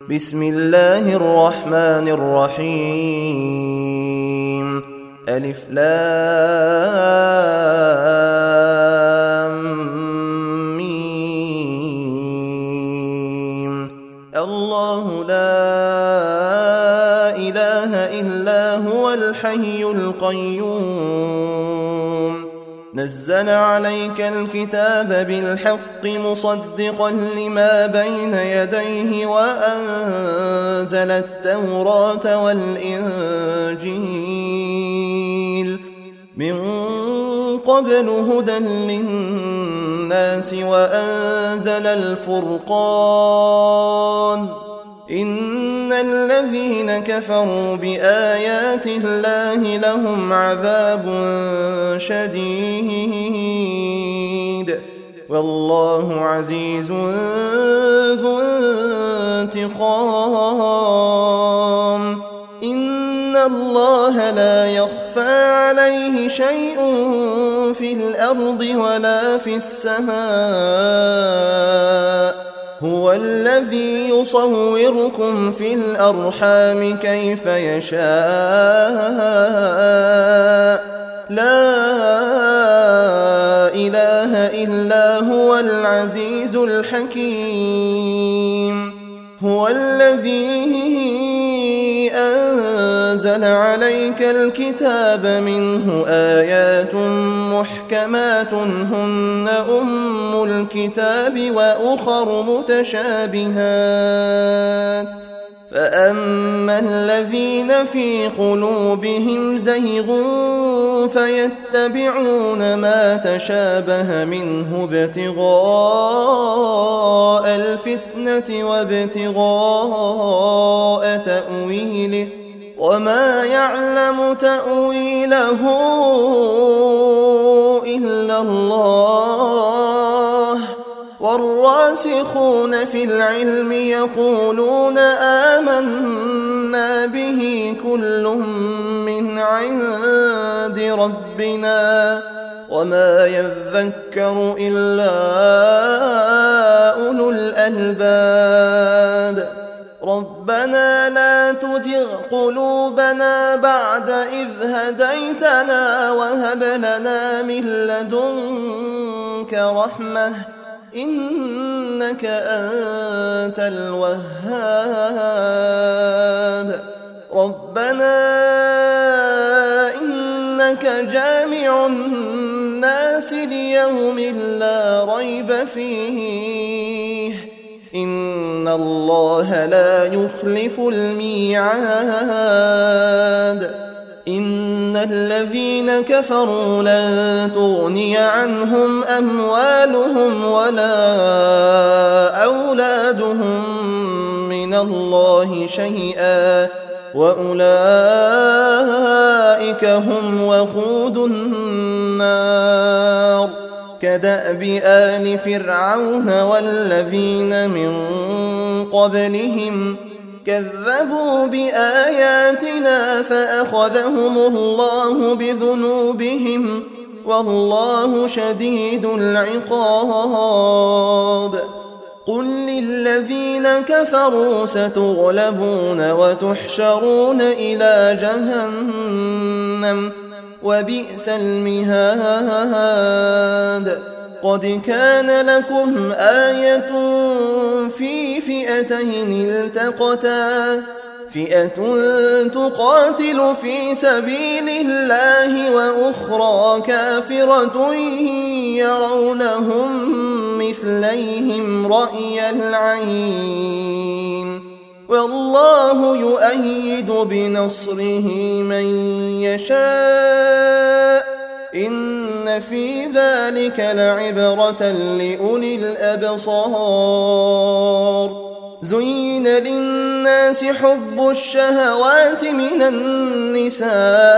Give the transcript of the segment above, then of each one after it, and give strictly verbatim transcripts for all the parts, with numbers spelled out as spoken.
بسم الله الرحمن الرحيم ألف لام ميم الله لا إله إلا هو الحي القيوم نزل عليك الكتاب بالحق مصدقا لما بين يديه وأنزل التوراة والإنجيل من قبل هدى للناس وأنزل الفرقان إن الذين كفروا بآيات الله لهم عذاب شديد والله عزيز ذو انتقام إن الله لا يخفى عليه شيء في الأرض ولا في السماء هو الذي يصوركم في الأرحام كيف يشاء لا إله إلا هو العزيز الحكيم هو الذي أنزل عليك الكتاب منه آيات محكمات هن أم الكتاب وأخر متشابهات فأما الذين في قلوبهم زيغ فيتبعون ما تشابه منه ابتغاء الفتنة وابتغاء تأويله وما يعلم تأويله إلا الله والراسخون في العلم يقولون آمنا به كل من عند ربنا وما يذكر إلا أولو الألباب ربنا لا تزغ قلوبنا بعد إذ هديتنا وهب لنا من لدنك رحمة إنك أنت الوهاب ربنا إنك جامع الناس ليوم لا ريب فيه إن الله لا يخلف الميعاد إن الذين كفروا لن تغني عنهم أموالهم ولا أولادهم من الله شيئا وأولئك هم وقود النار كدأب آل فرعون والذين من قبلهم كذبوا بآياتنا فأخذهم الله بذنوبهم والله شديد العقاب قل للذين كفروا ستغلبون وتحشرون إلى جهنم وبئس المهاد قد كان لكم آية في فئتين التقتا فئة تقاتل في سبيل الله وأخرى كافرة يرونهم مثليهم رأي العين والله يؤيد بنصره من يشاء إن في ذلك لعبرة لأولي الأبصار زين للناس حب الشهوات من النساء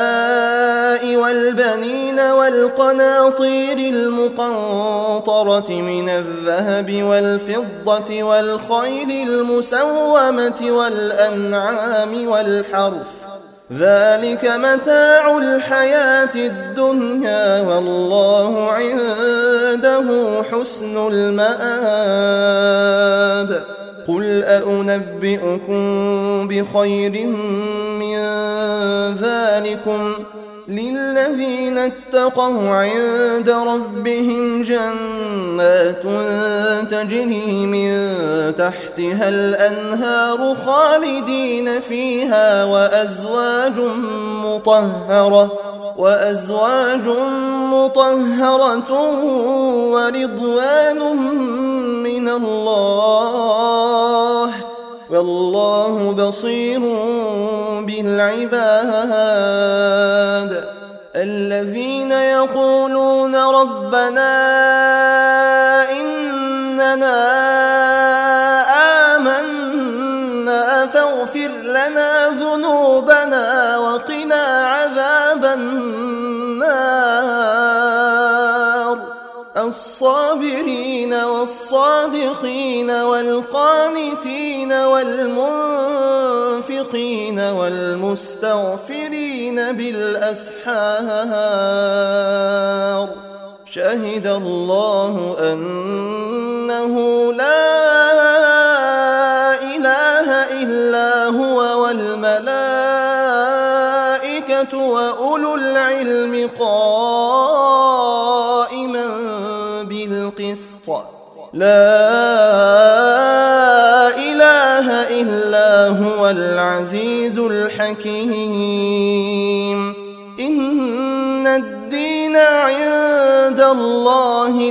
والبنين والقناطير المقنطرة من الذهب والفضة والخيل المسومة والأنعام والحرث ذلك متاع الحياة الدنيا والله عنده حسن المآب قل أنبئكم بخير من ذلكم للذين اتقوا عند ربهم جنات تجري من تحتها الأنهار خالدين فيها وأزواج مطهرة وأزواج مطهرة ورضوان من الله والله بصير بالعباد. الذين يقولون ربنا إننا آمنا فاغفر لنا ذنوبنا وقنا عذاب النار. الصابرين والصادقين والقانتين والمنفقين والمستغفرين بالأسحار. شهد الله أنه لا إله إلا هو والملائكة وأولو العلم قائما بالقسط. لا إله إلا هو العزيز الحكيم. إن الدين عند الله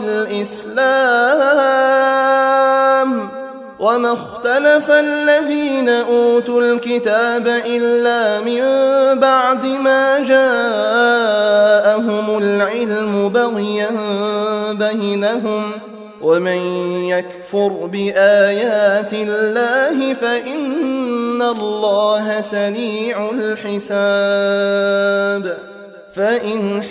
الإسلام وما اختلف الذين أوتوا الكتاب إلا من بعد ما جاءهم العلم بغيا بينهم ومن يكفر بآيات الله فإن الله سريع الحساب. فإن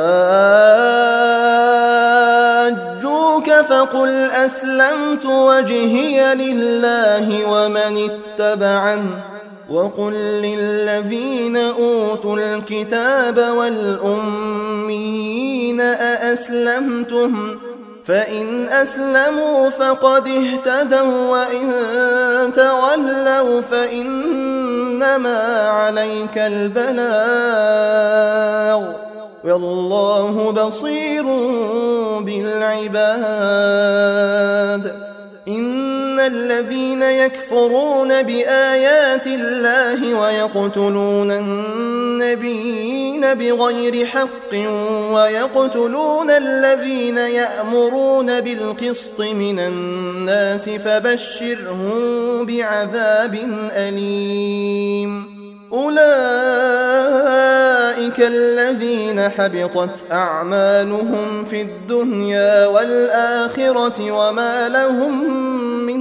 حاجوك فقل أسلمت وجهي لله ومن اتبعن وقل للذين أوتوا الكتاب والأميين أأسلمتم فإن أسلموا فقد اهتدوا وإن تولوا فإنما عليك البلاغ والله بصير بالعباد. إن الذين يكفرون بآيات الله ويقتلون النبيين بغير حق ويقتلون الذين يأمرون بالقسط من الناس فبشرهم بعذاب أليم. أولئك الذين حبطت أعمالهم في الدنيا والآخرة وما لهم من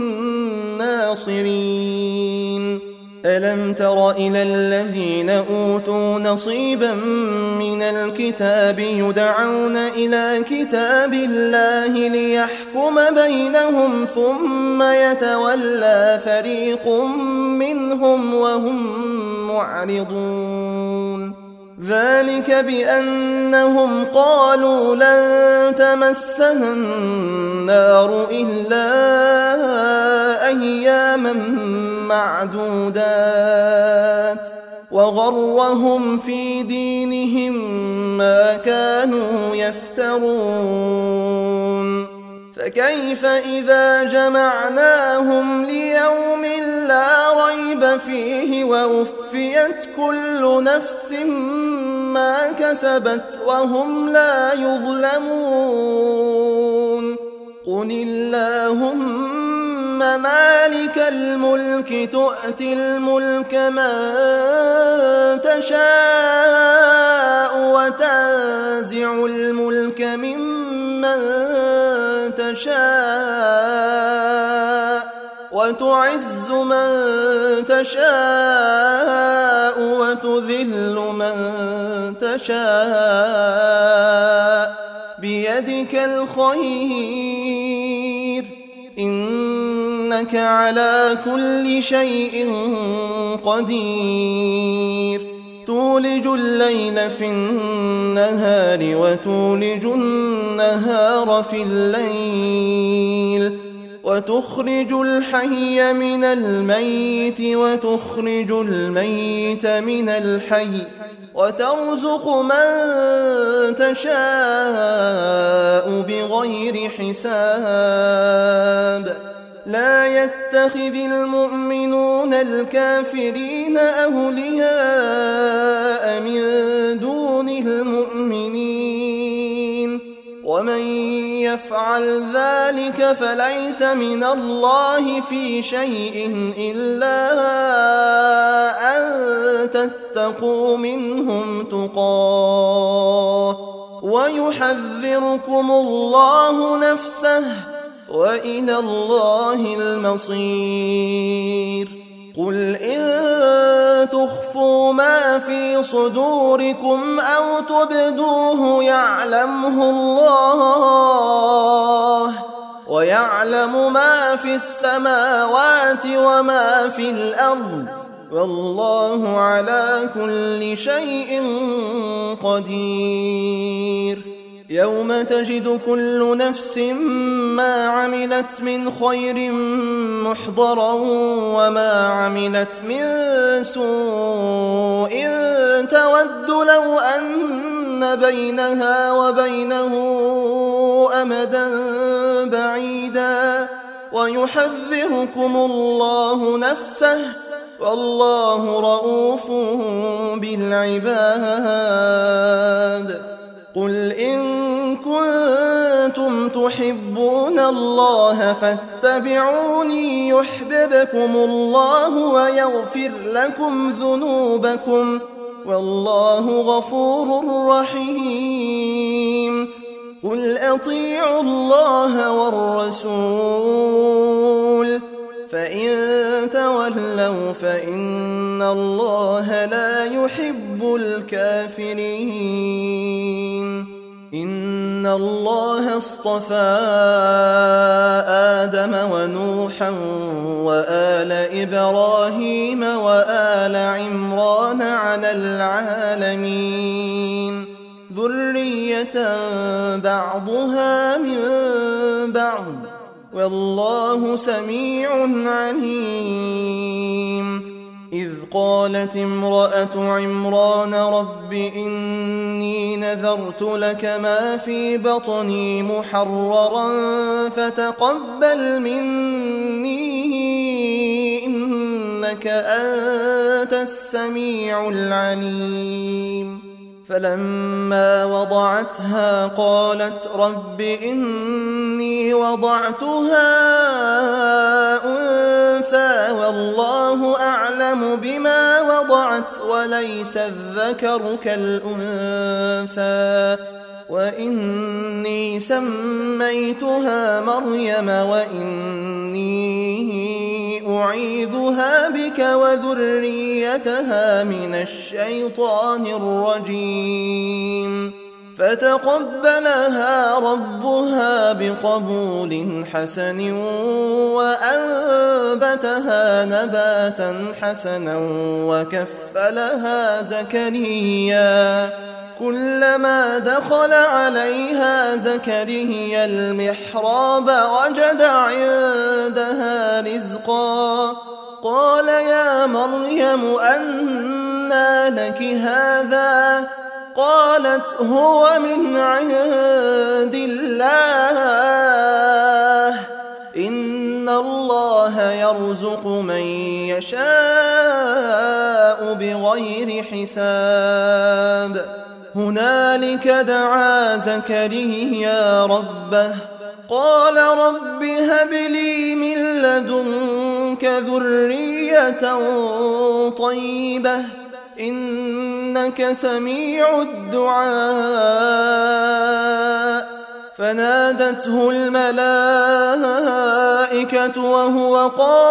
ناصرين. ألم تر إلى الذين أوتوا نصيبا من الكتاب يدعون إلى كتاب الله ليحكم بينهم ثم يتولى فريق منهم وهم معرضون. ذلك بأنهم قالوا لن تمسنا النار إلا أياما معدودات وغرهم في دينهم ما كانوا يفترون. فكيف إذا جمعناهم ليوم لا ريب فيه ووفيت كل نفس ما كسبت وهم لا يظلمون. قل اللهم مالك الملك تؤتي الملك من تشاء وتنزع الملك ممن تشاء وتعز من تشاء وتذل من تشاء بيدك الخير إنك على كل شيء قدير. تولج الليل في النهار وتولج النهار في الليل وتخرج الحي من الميت وتخرج الميت من الحي وترزق من تشاء بغير حساب لا يتخذ المؤمنون الكافرين أولياء من دون المؤمنين ومن يفعل ذلك فليس من الله في شيء إلا أن تتقوا منهم تقاه ويحذركم الله نفسه وإلى الله المصير قل إن تخفوا ما في صدوركم أو تبدوه يعلمه الله ويعلم ما في السماوات وما في الأرض والله على كل شيء قدير يوم تجد كل نفس ما عملت من خير محضرا وما عملت من سوء تود لو أن بينها وبينه أمدا بعيدا ويحذركم الله نفسه والله رؤوف بالعباد قل إن كنتم تحبون الله فاتبعوني يحببكم الله ويغفر لكم ذنوبكم والله غفور رحيم قل أطيعوا الله والرسول فإن تولوا فإن الله لا يحب الكافرين إن الله اصطفى آدم ونوحا وآل إبراهيم وآل عمران على العالمين ذرية بعضها من بعض والله سميع عليم إذ قالت امرأة عمران رب إني نذرت لك ما في بطني محررا فتقبل مني إنك أنت السميع العليم فلما وضعتها قالت رب إني وضعتها أنثى والله أعلم بما وضعت وليس الذكر كالأنثى وإني سميتها مريم وإني أعيذها بك وذريتها من الشيطان الرجيم فتقبلها ربها بقبول حسن وأنبتها نباتا حسنا وكفلها زكريا كلما دخل عليها زكريا المحراب وجد عندها رزقا قال يا مريم أنى لك هذا قالت هو من عند الله إن الله يرزق من يشاء بغير حساب هنالك دعا زكريا ربه قال رب هب لي من لدنك ذرية طيبة إنك سميع الدعاء فنادته الملائكة وهو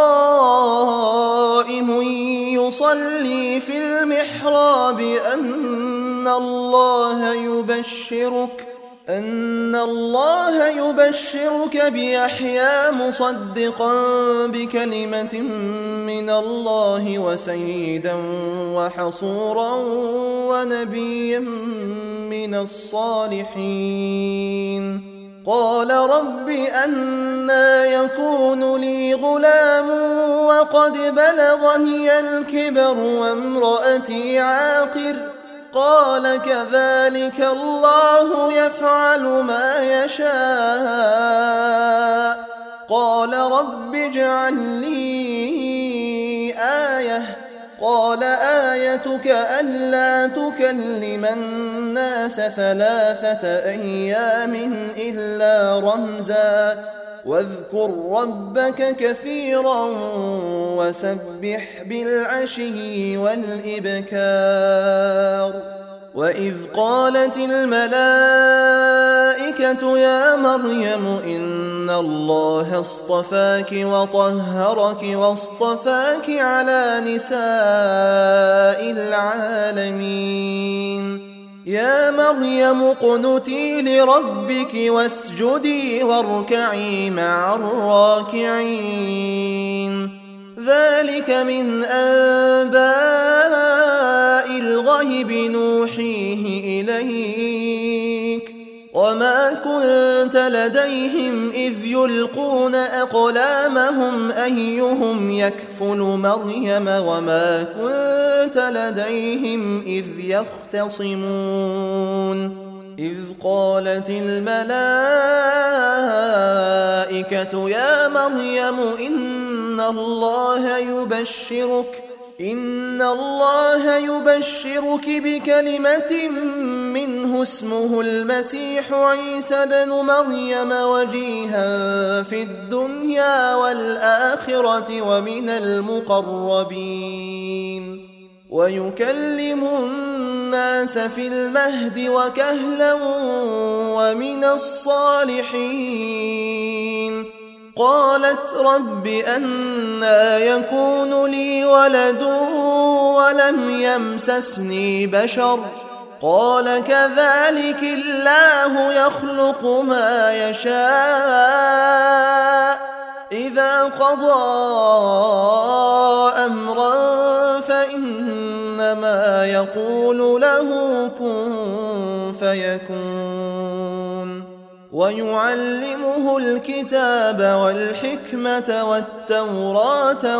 قائم يصلي في المحراب أن الله يبشرك أن الله يبشرك بيحيى مصدقا بكلمة من الله وسيدا وحصورا ونبيا من الصالحين قال رب أنى يكون لي غلام وقد بلغني الكبر وامرأتي عاقر قال كذلك الله يفعل ما يشاء قال رب اجعل لي آية قال آيتك ألا تكلم الناس ثلاثة أيام إلا رمزا واذكر ربك كثيرا وسبح بالعشي والإبكار وإذ قالت الملائكة يا مريم إن الله اصطفاك وطهرك واصطفاك على نساء العالمين يا مريم اقنتي لربك واسجدي واركعي مع الراكعين ذلك من أنباء الغيب نوحيه إليك وما كنت لديهم إذ يلقون أقلامهم أيهم يكفل مريم وما كنت لديهم إذ يختصمون إذ قالت الملائكة يا مريم إن الله يبشرك إن الله يبشرك بكلمة منه اسمه المسيح عيسى بن مريم وجيها في الدنيا والآخرة ومن المقربين ويكلم الناس في المهد وكهلا ومن الصالحين قالت رب أنى يكون لي ولد ولم يمسسني بشر قال كذلك الله يخلق ما يشاء إذا قضى أمرا فإنما يقول له كن فيكون ويعلمه الكتاب والحكمة والتوراة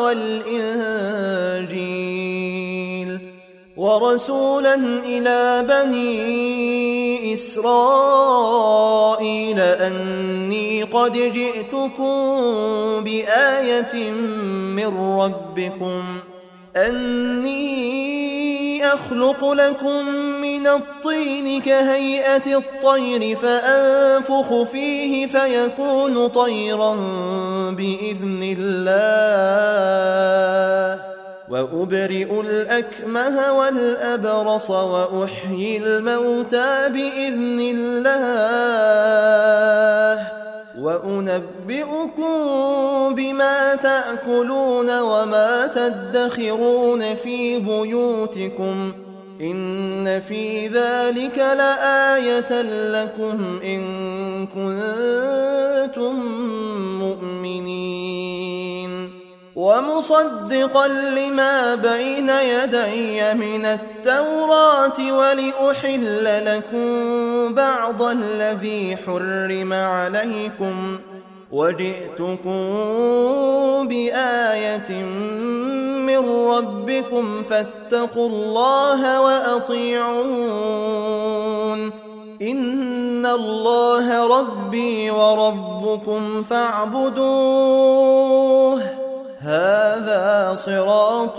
والإنجيل ورسولا إلى بني إسرائيل أني قد جئتكم بآية من ربكم أني أخلق لكم من الطين كهيئة الطير فأنفخ فيه فيكون طيرا بإذن الله وأبرئ الأكمه والأبرص وأحيي الموتى بإذن الله وأنبئكم بما تأكلون وما تدخرون في بيوتكم إن في ذلك لآية لكم إن كنتم مؤمنين ومصدقا لما بين يدي من التوراة ولأحل لكم بعض الذي حرم عليكم وجئتكم بآية من ربكم فاتقوا الله وأطيعون إن الله ربي وربكم فاعبدوه هذا صراط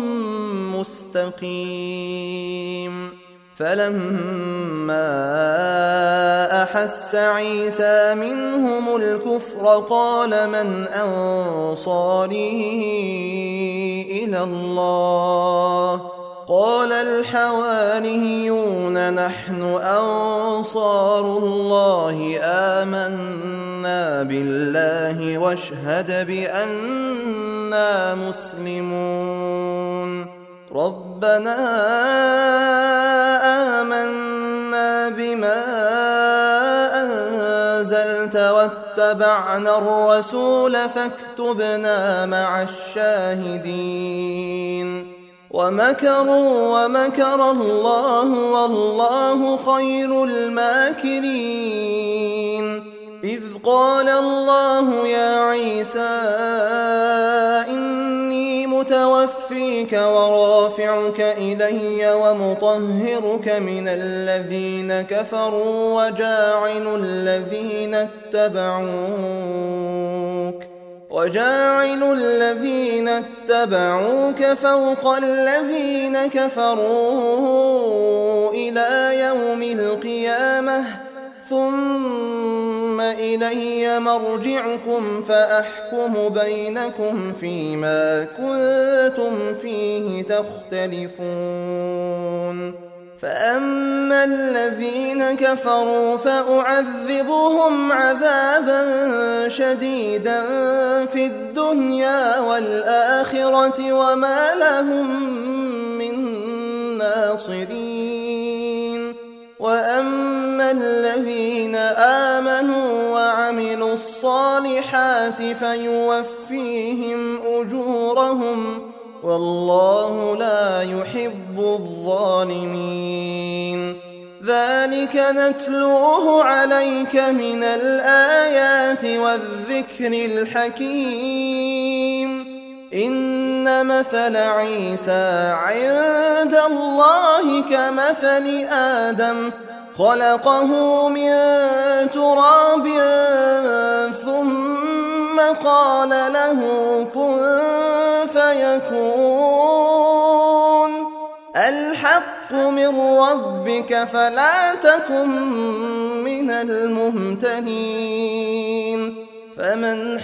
مستقيم فلما أحس عيسى منهم الكفر قال من أنصاري إلى الله قال الحواريون نحن أنصار الله آمنا بالله واشهد بأننا مسلمون ربنا آمنا بما أنزلت واتبعنا الرسول فاكتبنا مع الشاهدين ومكروا ومكر الله والله خير الماكرين إذ قال الله يا عيسى إني متوفيك ورافعك إلي ومطهرك من الذين كفروا وجاعل الذين اتبعوك وجاعل الذين اتبعوك فوق الذين كفروا إلى يوم القيامة ثم إلي مرجعكم فأحكم بينكم فيما كنتم فيه تختلفون فأما الذين كفروا فأعذبهم عذابا شديدا في الدنيا والآخرة وما لهم من ناصرين وأما الذين آمنوا وعملوا الصالحات فيوفيهم أجورهم والله لا يحب الظالمين ذلك نتلوه عليك من الآيات والذكر الحكيم إن مثل عيسى عند الله كمثل آدم خلقه من تراب ثم قال له كن فيكون الحق من ربك فلا تكن من الممتنين فمن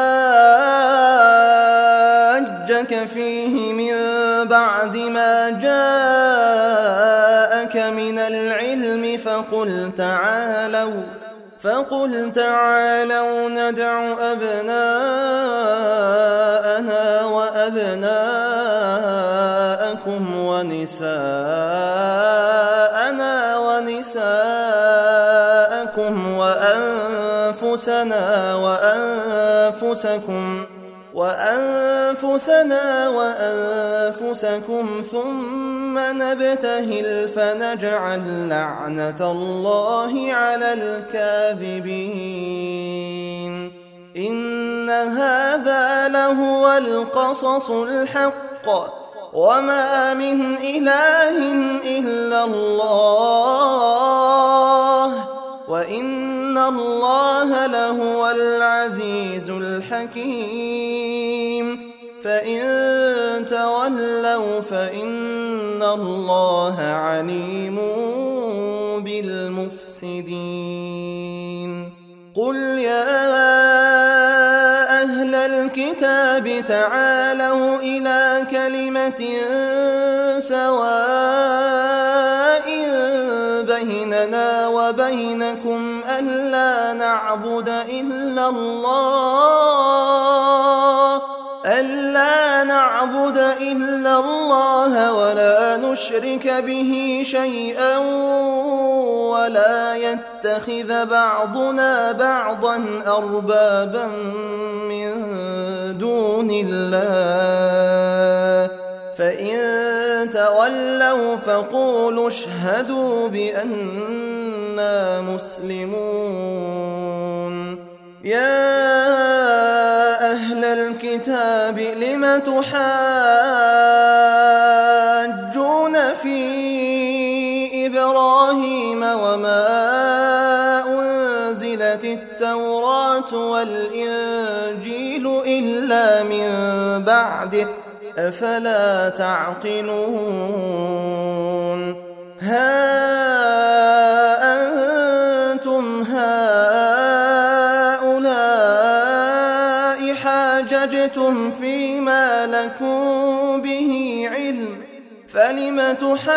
حاجك فيه من بعد ما جاءك من العلم فقل تعالوا فقل تعالوا ندع أبناءنا وأبناءكم ونساءنا ونساءكم وأنفسنا وأنفسكم وأنفسنا وأنفسكم ثم نبتهل فنجعل لعنة الله على الكاذبين إن هذا لهو القصص الحق وما من إله إلا الله وإن الله لهو العزيز الحكيم فإن تولوا فإن الله عليم بالمفسدين قل يا أهل الكتاب تعالوا إلى كلمة سواء بيننا وبينكم ألا نعبد إلا الله ألا نعبد إلا الله ولا نشرك به شيئا ولا يتخذ بعضنا بعضا أربابا من دون الله فإن تولوا فقولوا اشهدوا بأننا مسلمون يا أهل الكتاب لم تحاجون في إبراهيم وما أنزلت التوراة والإنجيل إلا من بعده أفلا تعقلون ها أنتم هؤلاء حاججتم فيما لكم به علم فلم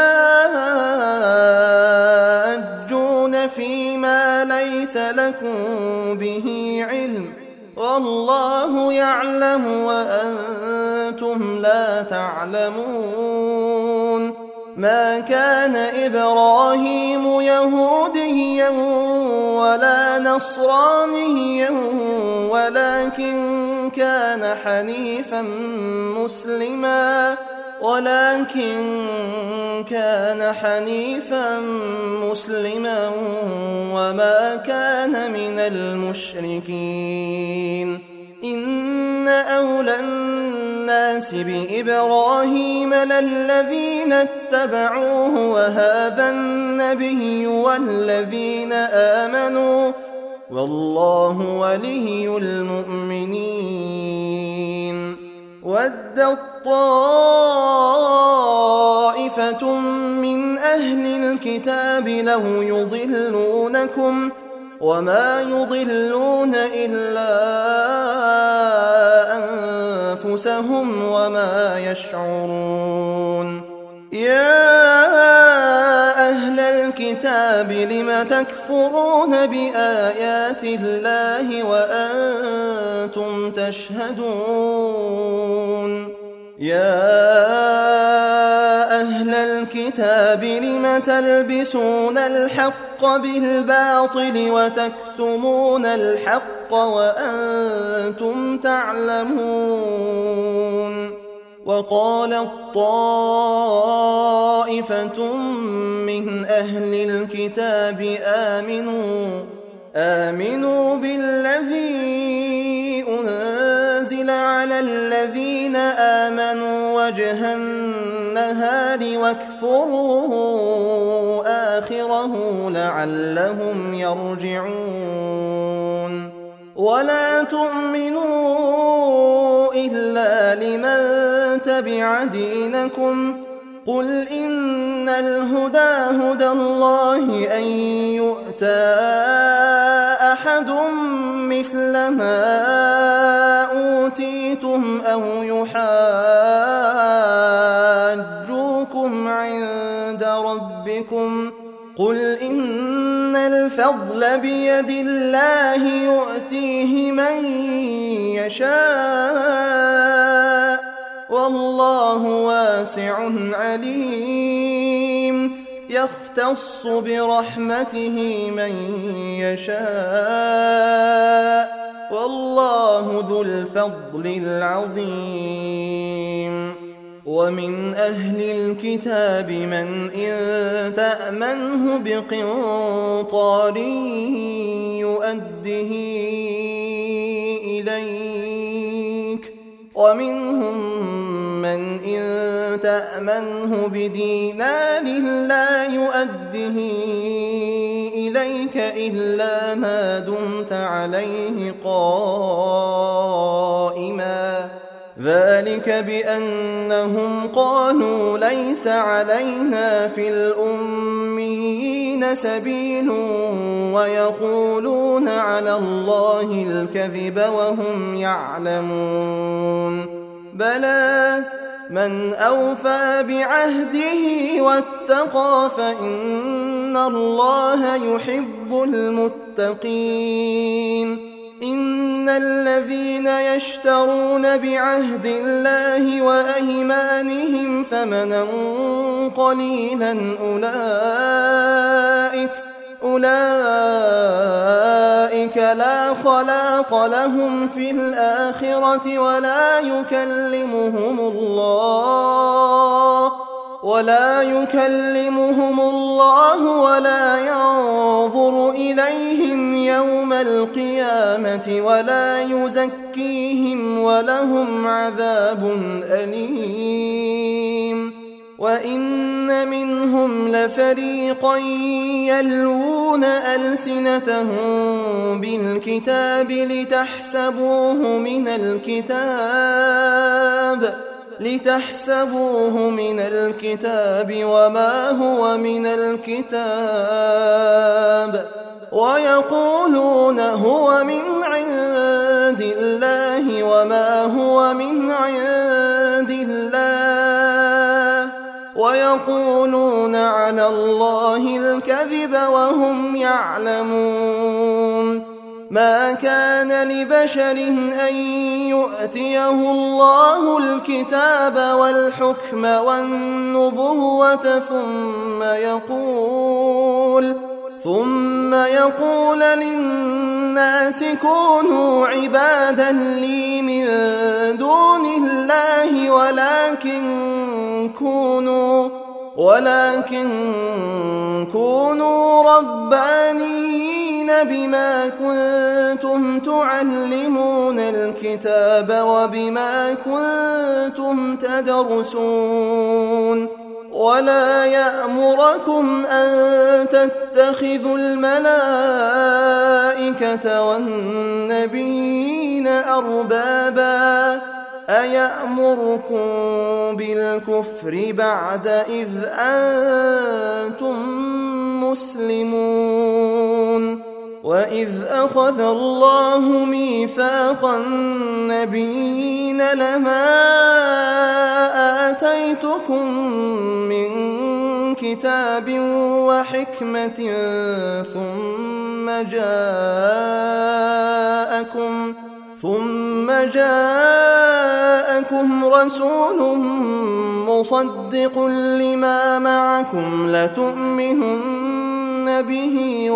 تحاجون فيما ليس لكم به علم والله يعلم وأنتم لا تعلمون ما كان إبراهيم يهوديا ولا نصرانيا ولكن كان حنيفا مسلما ولكن كان حنيفا مسلما وما كان من المشركين. إن أولى الناس بإبراهيم للذين اتبعوه وهذا النبي والذين آمنوا والله ولي المؤمنين. ودت طائفة من أهل الكتاب لو يضلونكم وما يضلون إلا أنفسهم وما يشعرون. يا أهل الكتاب لم تكفرون بآيات الله وأنتم تشهدون. يا أهل الكتاب لم تلبسون الحق بالباطل وتكتمون الحق وأنتم تعلمون. وقالت طائفة من أهل الكتاب آمنوا آمنوا بالذي أنزل على الذين آمنوا وجه النهار واكفروا آخره لعلهم يرجعون. ولا تؤمنوا إلا لمن تبع دينكم قل إن الهدى هدى الله أن يؤتى أحد مثل ما أوتيتم أو يحاجوكم عند ربكم قل إن الفضل بيد الله يؤتيه من يشاء والله واسع عليم. يختص برحمته من يشاء والله ذو الفضل العظيم. ومن أهل الكتاب من إن تأمنه بقنطار يؤده إليك ومنهم من إن تأمنه بدينار لا يؤده إليك إلا ما دمت عليه قائما ذلك بأنهم قالوا ليس علينا في الأميين سبيل ويقولون على الله الكذب وهم يعلمون. بلى من أوفى بعهده واتقى فإن الله يحب المتقين. إن الذين يشترون بعهد الله وأيمانهم ثمنا قليلا أولئك أولئك لا خلاق لهم في الآخرة ولا يكلمهم الله ولا يكلمهم الله ولا ينظر إليهم يوم القيامة ولا يزكيهم ولهم عذاب أليم. وإن منهم لفريقا يلوون ألسنتهم بالكتاب لتحسبوه من الكتاب لتحسبوه من الكتاب وما هو من الكتاب ويقولون هو من عند الله وما هو من عند الله ويقولون على الله الكذب وهم يعلمون. ما كان لبشر أن يؤتيه الله الكتاب والحكم والنبوة ثم يقول ثم يقول للناس كونوا عبادا لي من دون الله ولكن كونوا ولكن كونوا ربانيين بما كنتم تعلمون الكتاب وبما كنتم تدرسون ولا يأمركم أن تتخذوا الملائكة والنبيين أربابا أيأمركم بالكفر بعد إذ أنتم مسلمون وإذ أخذ الله ميثاق النبيين لما آتيتكم من كتاب وحكمة ثم جاءكم ثم جاءكم رسول مصدق لما معكم لتؤمنن به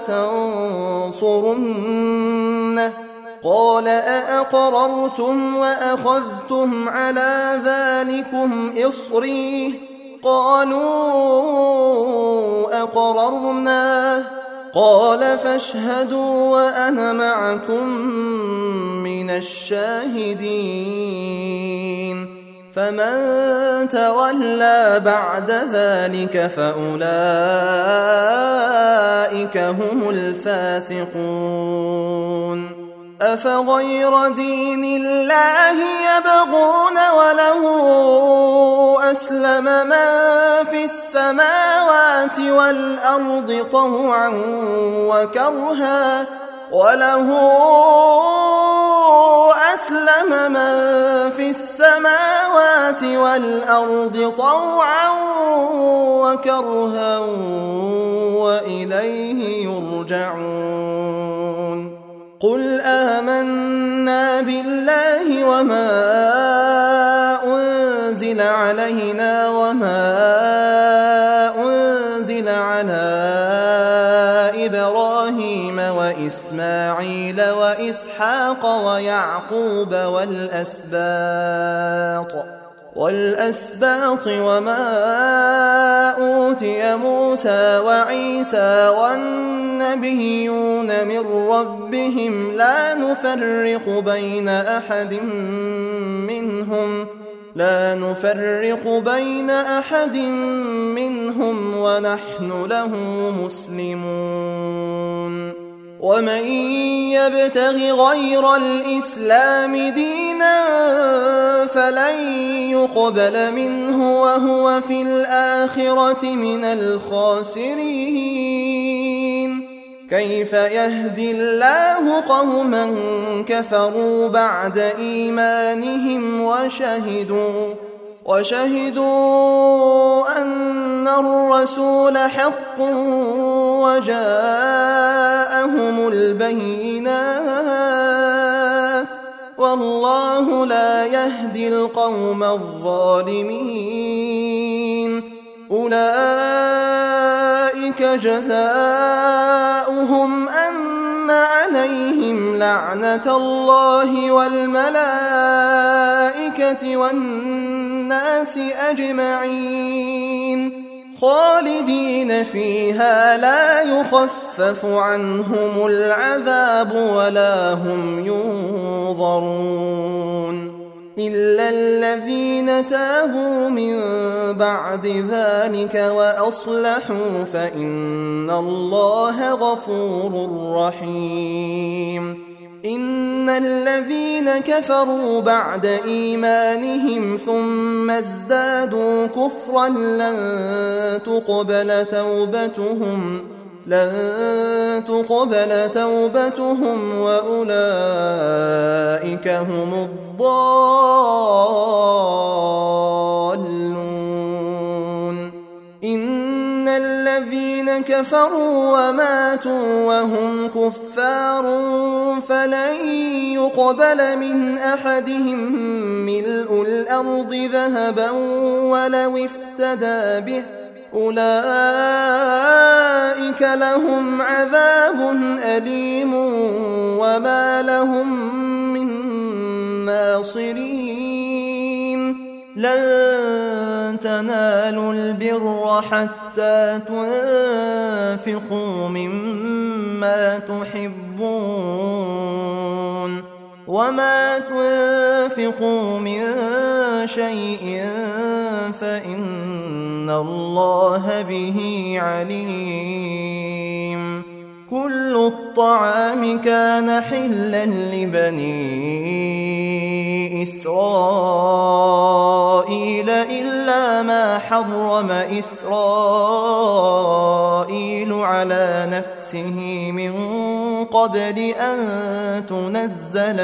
ولتنصرنه قال أأقررتم وأخذتم على ذلكم إصري قالوا أقررنا قال فاشهدوا وأنا معكم من الشاهدين فمن تولى بعد ذلك فأولئك هم الفاسقون أفغير دين الله يبغون وله أسلم من في السماوات والأرض طوعا وكرها وله أسلم من في السماوات والأرض طوعا وكرها وإليه يرجعون قل آمنا بالله وما أنزل علينا وما أنزل على إبراهيم وإسماعيل وإسحاق ويعقوب والأسباط والأسباط وما أوتي موسى وعيسى والنبيون من ربهم لا نفرق بين أحد منهم لا نفرق بين أحد منهم ونحن له مسلمون ومن يبتغ غير الإسلام دينا فلن يقبل منه وهو في الآخرة من الخاسرين كيف يهدي الله قوما كفروا بعد إيمانهم وشهدوا وشهدوا أن الرسول حق وجاءهم البينات والله لا يهدي القوم الظالمين أولئك جزاؤهم أن عليهم لعنة الله والملائكة والناس أجمعين خالدين فيها لا يخفف عنهم العذاب ولا هم ينظرون إلا الذين تابوا من بعد ذلك وأصلحوا فإن الله غفور رحيم إن الذين كفروا بعد إيمانهم ثم ازدادوا كفرا لن تقبل توبتهم لن تقبل توبتهم وأولئك هم الضالون إن الذين كفروا وماتوا وهم كفار فلن يقبل من أحدهم ملء الأرض ذهبا ولو افتدى به أولئك لهم عذاب أليم وما لهم من ناصرين لن تنالوا البر حتى تنفقوا مما تحبون وما تنفقوا من شيء فإن الله به عليم. كل الطعام كان حلا لبني إسرائيل إلا ما حرم إسرائيل على نفسه من قبل أن تنزل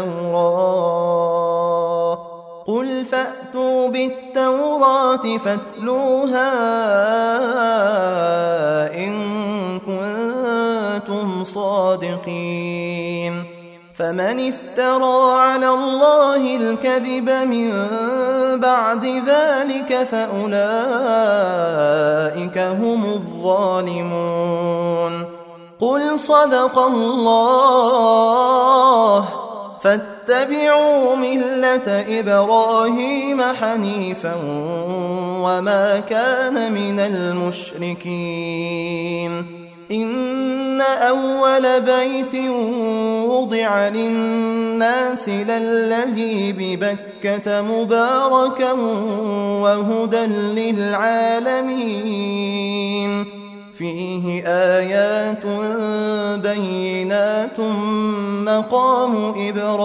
التوراة. قل فأتوا بالتوراة فاتلوها إن كنتم صادقين. فمن افترى على الله الكذب من بعد ذلك فأولئك هم الظالمون. قل صدق الله فاتبعوا ملة إبراهيم حنيفا وما كان من المشركين. إن أول بيت وضع للناس للذي ببكة مباركا وهدى للعالمين. فيه آيات بينات مقام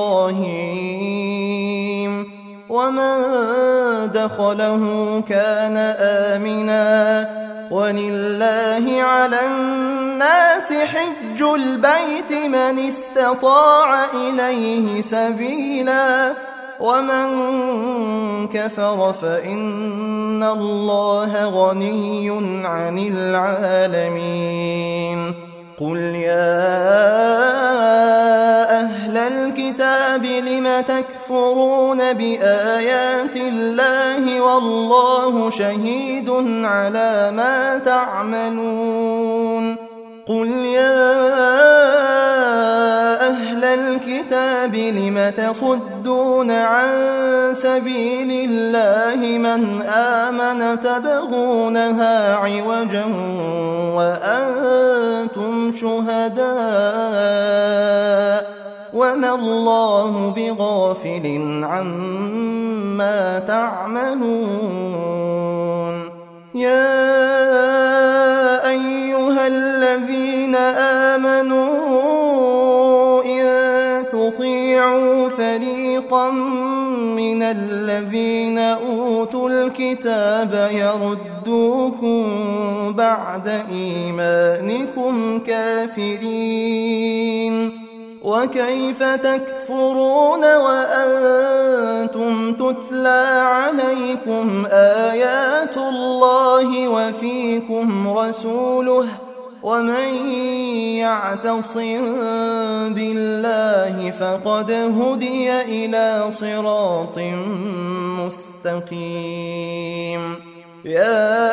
إبراهيم ومن دخله كان آمنا ولله على الناس حج البيت من استطاع إليه سبيلا ومن كفر فإن الله غني عن العالمين. قل يا أهل الكتاب لم تكفرون بآيات الله والله شهيد على ما تعملون. قل يا أهل الكتاب لم تصدون عن سبيل الله من آمن تبغونها عوجا وأنتم شهداء وما الله بغافل عما تعملون. يا أيها الذين آمنوا إن تطيعوا فريقا من الذين أوتوا الكتاب يردوكم بعد إيمانكم كافرين وكيف تكفرون وأنتم تتلى عليكم آيات الله وفيكم رسوله ومن يعتصم بالله فقد هدي إلى صراط مستقيم. يا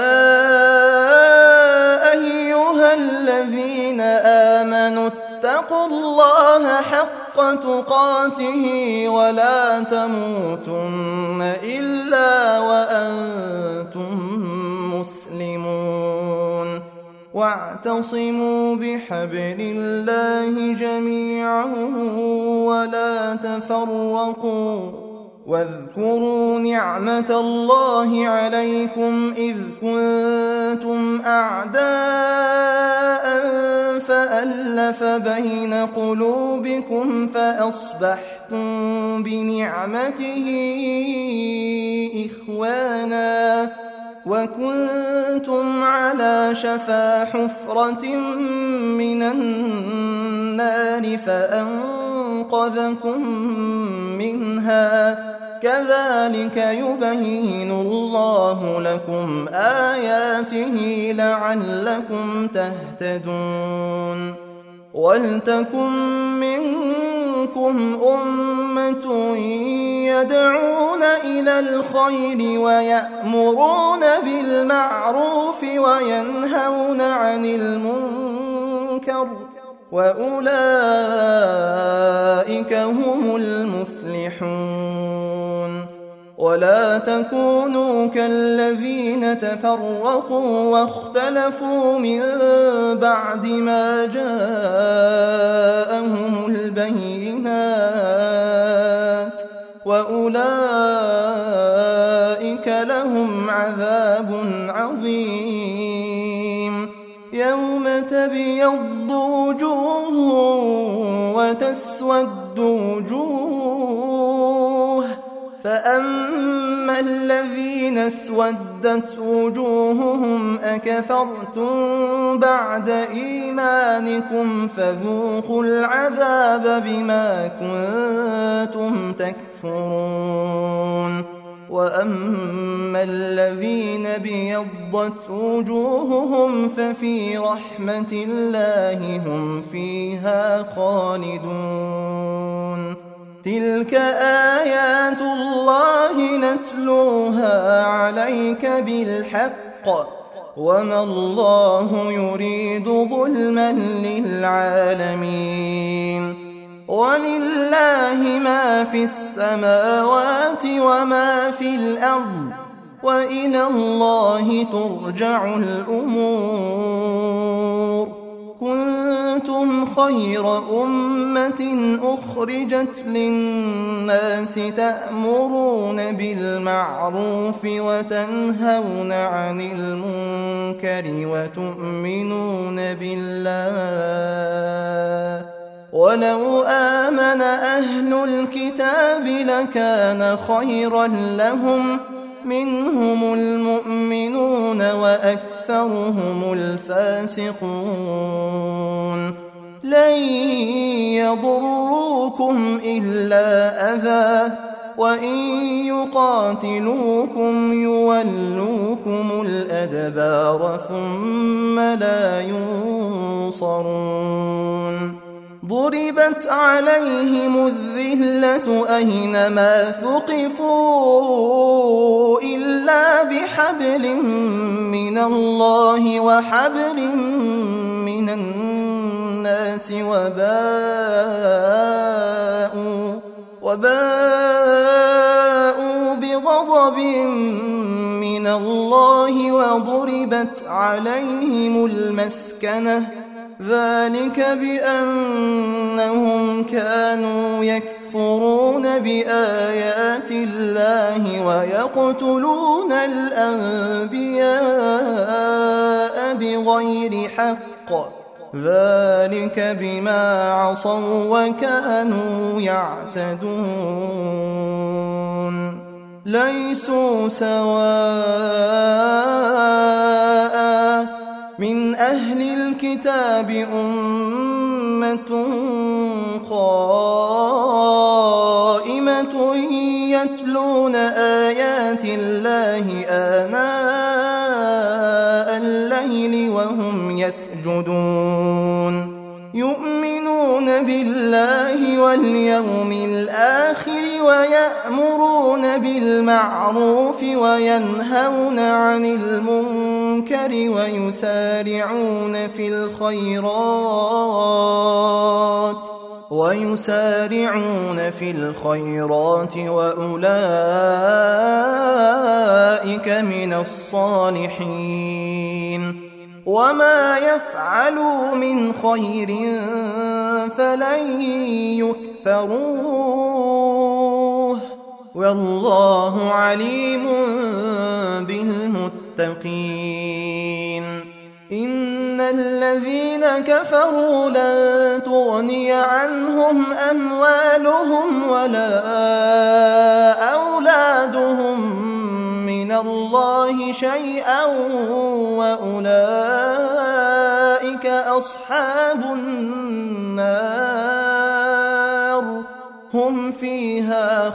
أيها الذين آمنوا اتقوا الله حق تقاته ولا تموتن إلا وأنتم مسلمون واعتصموا بحبل الله جميعا ولا تفرقوا واذكروا نعمة الله عليكم إذ كنتم أعداء فألف بين قلوبكم فأصبحتم بنعمته إخوانا وكنتم على شفا حفرة من النار فأنقذكم منها كذلك يبين الله لكم آياته لعلكم تهتدون. ولتكن منكم أمة يدعون إلى الخير ويأمرون بالمعروف وينهون عن المنكر وأولئك هم المفلحون. ولا تكونوا كالذين تفرقوا واختلفوا من بعد ما جاءهم البينات وأولئك لهم عذاب عظيم. يوم تبيض وجوه وتسود وجوه، فأما الذين اسودت وجوههم أكفرتم بعد إيمانكم فذوقوا العذاب بما كنتم تكفرون. وأما الذين ابيضت وجوههم ففي رحمة الله هم فيها خالدون. تلك آيات الله نتلوها عليك بالحق، وما الله يريد ظلما للعالمين. ولله ما في السماوات وما في الأرض، وإلى الله ترجع الأمور. كنتم خير أمة أخرجت للناس تأمرون بالمعروف وتنهون عن المنكر وتؤمنون بالله. ولو آمن أهل الكتاب لكان خيرا لهم، منهم المؤمنون وأكثرهم الفاسقون. لن يضروكم إلا أذى، وإن يقاتلوكم يولوكم الأدبار ثم لا ينصرون. ضربت عليهم الذلة أينما ثقفوا إلا بحبل من الله وحبل من الناس وباءوا, وباءوا بغضب من الله وضربت عليهم المسكنة، ذلك بأنهم كانوا يكفرون بآيات الله ويقتلون الأنبياء بغير حق، ذلك بما عصوا وكانوا يعتدون. ليسوا سواء من أهل الكتاب أمة قائمة يتلون آيات الله آناء الليل وهم يسجدون، يؤمنون بالله واليوم الآخر ويأمرون بالمعروف وينهون عن المنكر ويسارعون في الخيرات ويسارعون في الخيرات وأولئك من الصالحين. وما يفعلوا من خير فلن يكفروه، والله عليم بالمتقين. إن الذين كفروا لن تغني عنهم أموالهم ولا أولادهم من الله شيئا وأولئك أصحاب النار هم فيها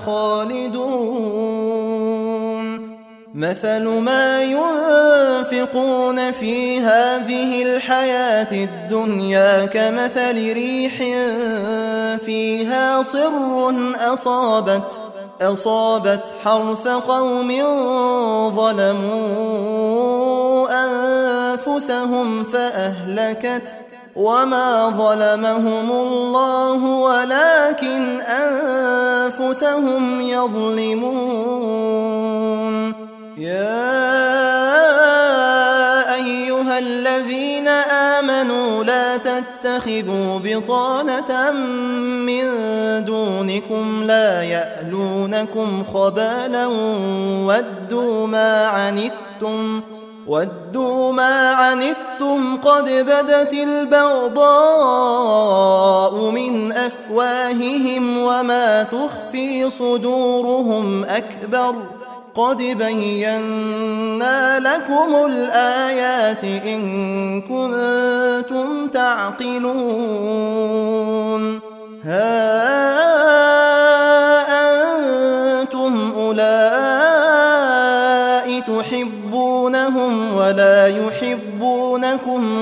خالدون. مثل ما ينفقون في هذه الحياة الدنيا كمثل ريح فيها صر أصابت أصابت حرث قوم ظلموا أنفسهم فأهلكت، وما ظلمهم الله ولكن أنفسهم يظلمون. يا أيها الذين آمنوا لا تتخذوا بطانة من دونكم لا يألونكم خبالا ودوا ما عنتم ودوا ما عنتم قد بدت البغضاء من أفواههم وما تخفي صدورهم أكبر قد بينا لكم الآيات إن كنتم تعقلون. ها أنتم أولئك تحبونهم ولا يحبونكم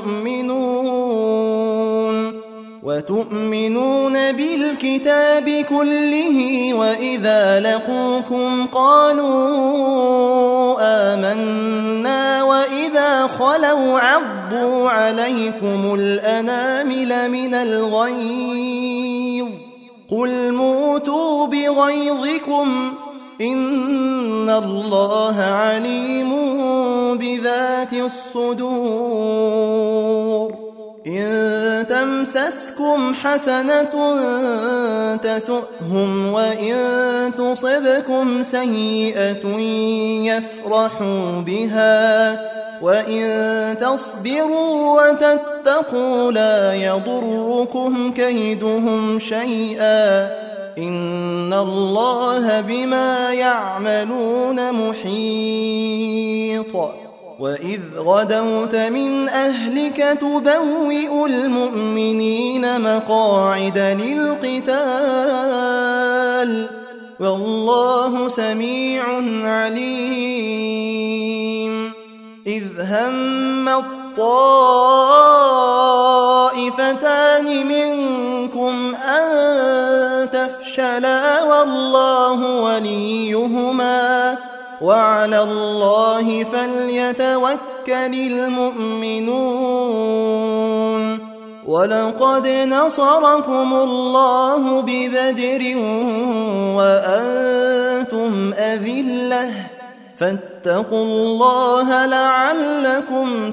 وتؤمنون وتؤمنون بالكتاب كله وإذا لقوكم قالوا آمنا وإذا خلوا عضوا عليكم الأنامل من الغيظ قل موتوا بغيظكم إن الله عليم بذات الصدور. إن تمسسكم حسنة تسؤهم وإن تصبكم سيئة يفرحوا بها وإن تصبروا وتتقوا لا يضركم كيدهم شيئا إن الله بما يعملون محيط. وإذ غدوت من أهلك تبوئ المؤمنين مقاعد للقتال والله سميع عليم. إذ هم الطائفتان منكم أن تفشلا والله وليهما وعلى الله فليتوكل المؤمنون. ولقد نصركم الله ببدر وأنتم أذلة فاتقوا الله لعلكم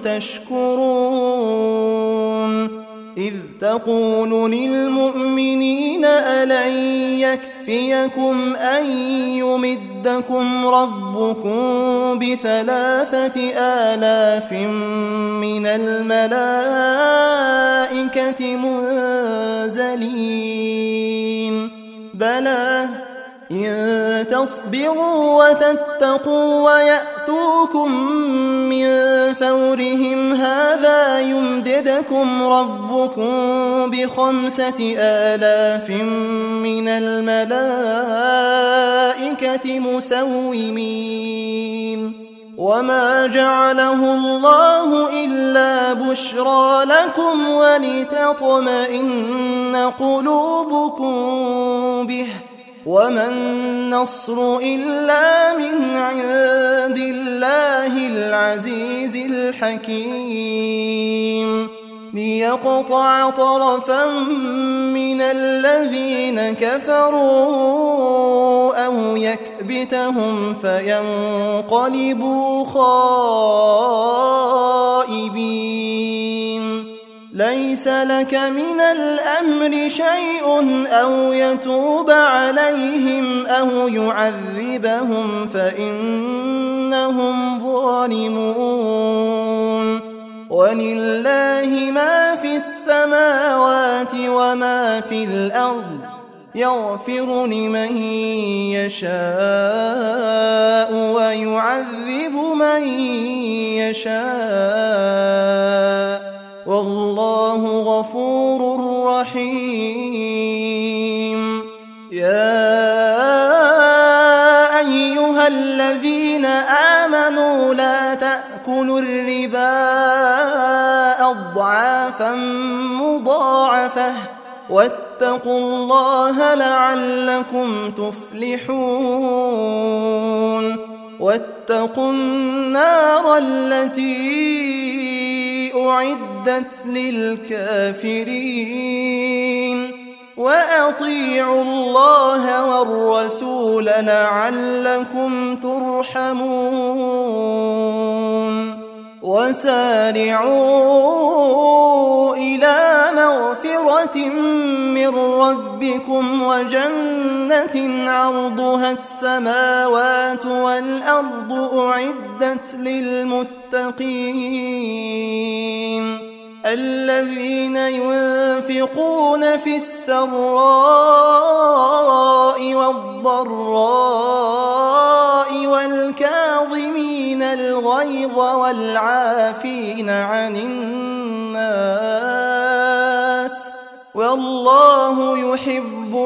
تشكرون. إذ تقول للمؤمنين ألن يكفيكم أن يمدكم ربكم بثلاثة آلاف من الملائكة منزلين بلى إن تصبروا وتتقوا ويأتوكم من فورهم هذا يمددكم ربكم بخمسة آلاف من الملائكة مسومين. وما جعله الله إلا بشرى لكم ولتطمئن قلوبكم به وما النصر إلا من عند الله العزيز الحكيم. ليقطع طرفا من الذين كفروا أو يكبتهم فينقلبوا خائبين. ليس لك من الأمر شيء أو يتوب عليهم أو يعذبهم فإنهم ظالمون. ولله ما في السماوات وما في الأرض يغفر لمن يشاء ويعذب من يشاء والله غفور رحيم. يا أيها الذين آمنوا لا تأكلوا الربا أضعافا مضاعفة واتقوا الله لعلكم تفلحون. واتقوا النار التي أعدت للكافرين وأطيعوا الله والرسول لعلكم ترحمون وسارعوا إلى مغفرة من ربكم وجنة عرضها السماوات والأرض أعدت للمتقين الذين ينفقون في السراء والضراء والكاظمين الغيظ والعافين عن الناس والله يحب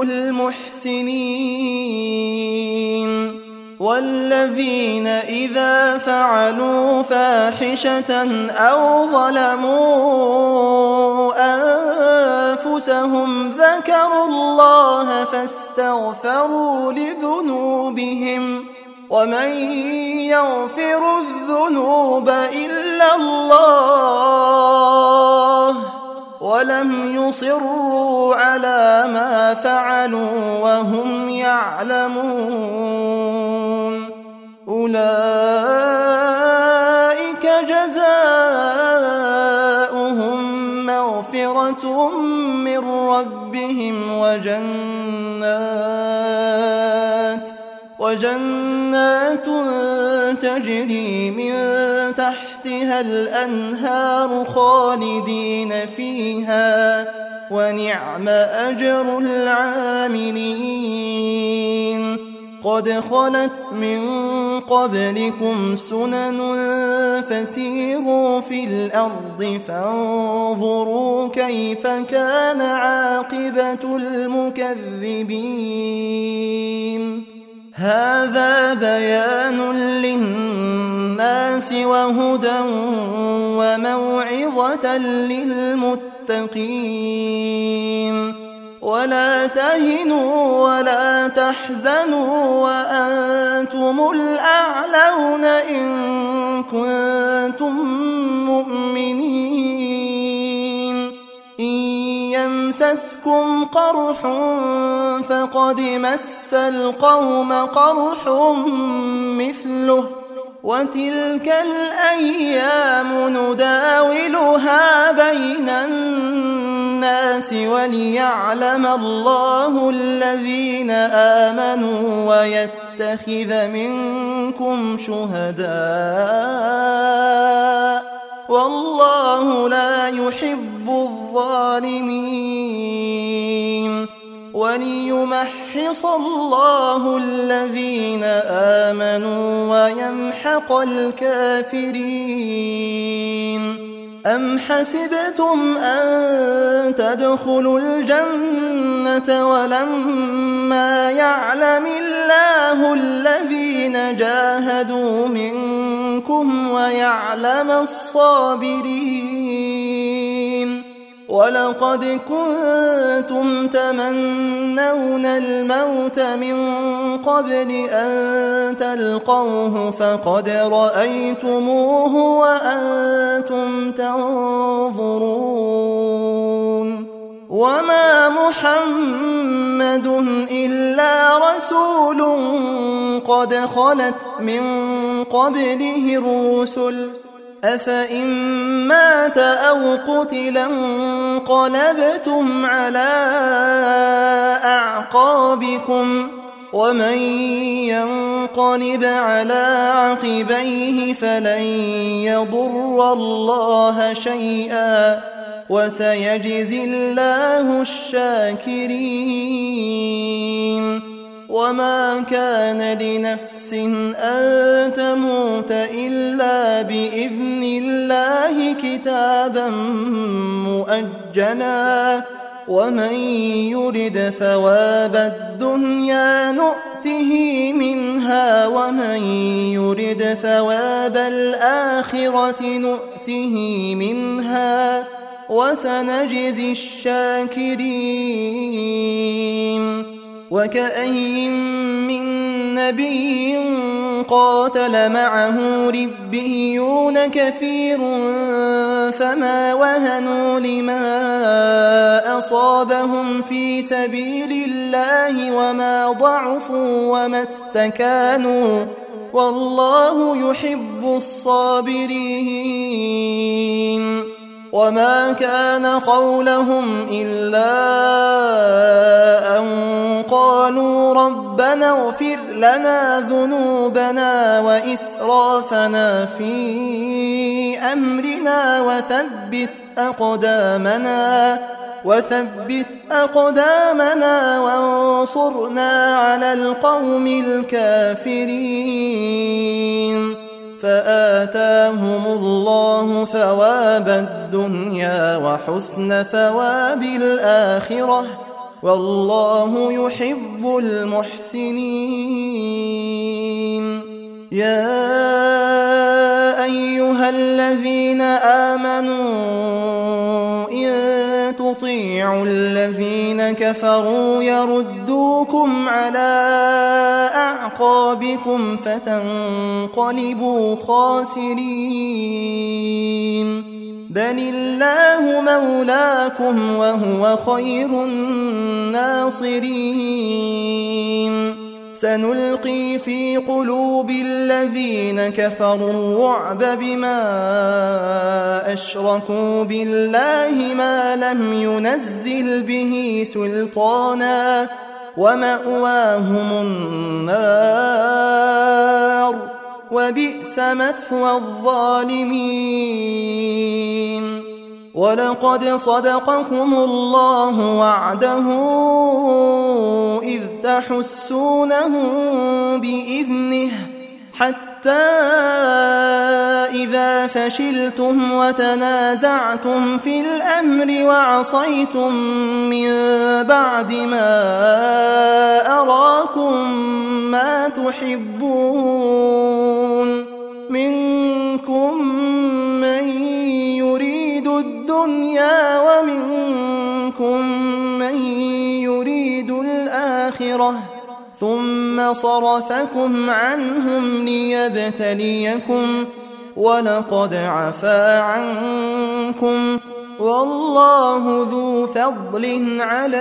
المحسنين والذين إذا فعلوا فاحشة أو ظلموا أنفسهم ذكروا الله فاستغفروا لذنوبهم ومن يغفر الذنوب إلا الله ولم يصروا على ما فعلوا وهم يعلمون أولئك جزاؤهم مغفرة من ربهم وجنات وجنات تجري من تحتها الأنهار خالدين فيها ونعم أجر العاملين قد خلت من قبلكم سنن فسيروا في الأرض فانظروا كيف كان عاقبة المكذبين هذا بيان للناس وهدى وموعظة للمتقين ولا تهنوا ولا تحزنوا وأنتم الأعلون إن كنتم مؤمنين إن يمسسكم قرح فقد مس القوم قرح مثله وتلك الأيام نداولها بين الناس وليعلم الله الذين آمنوا ويتخذ منكم شهداء والله لا يحب الظالمين وليمحص الله الذين آمنوا ويمحق الكافرين أم حسبتم أن تدخلوا الجنة ولما يعلم الله الذين جاهدوا منكم ويعلم الصابرين ولقد كنتم تمنون الموت من قبل أن تلقوه فقد رأيتموه وأنتم تنظرون وما محمد إلا رسول قد خلت من قبله الرسل أفإن مات أو قتلا انقلبتم على أعقابكم ومن ينقلب على عقبيه فلن يضر الله شيئا وسيجزي الله الشاكرين وما كان لنفس أن تموت إلا بإذن الله كتابا مؤجلا ومن يرد ثواب الدنيا نؤته منها ومن يرد ثواب الآخرة نؤته منها وسنجزي الشاكرين وكأين من نبي قاتل معه ربيون كثير فما وهنوا لما أصابهم في سبيل الله وما ضعفوا وما استكانوا والله يحب الصابرين. وما كان قولهم إلا أن قالوا ربنا اغفر لنا ذنوبنا وإسرافنا في أمرنا وثبت أقدامنا وثبت أقدامنا وانصرنا على القوم الكافرين. فآتاهم الله ثواب الدنيا وحسن ثواب الآخرة والله يحب المحسنين. يا أيها الذين آمنوا إن تطيعوا الذين كفروا يردوكم على أعقابكم فتنقلبوا خاسرين. بل الله مولاكم وهو خير الناصرين. سنلقي في قلوب الذين كفروا الرعب بما أشركوا بالله ما لم ينزل به سلطانا ومأواهم النار وبئس مثوى الظالمين. ولقد صدقكم الله وعده إذ تحسونهم بإذنه حتى إذا فشلتم وتنازعتم في الأمر وعصيتم من بعد ما أراكم ما تحبون منكم من يريد الدنيا ومنكم من يريد الآخرة ثم صرفكم عنهم ليبتليكم ولقد عفا عنكم والله ذو فضل على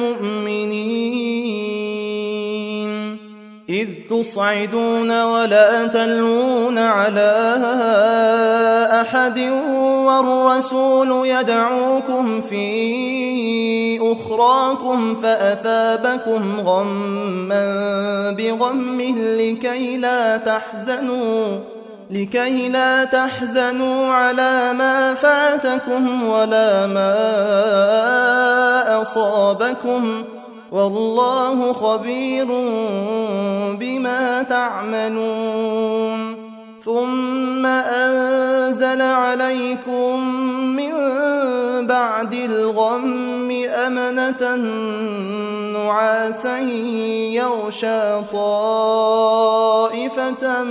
المؤمنين. إذ تصعدون ولا تلوون على أحد والرسول يدعوكم في أخراكم فأثابكم غما بغم لكي لا تحزنوا لكي لا تحزنوا على ما فاتكم ولا ما أصابكم والله خبير بما تعملون. ثم أنزل عليكم من بعد الغم أمنة نعاسا يغشى طائفة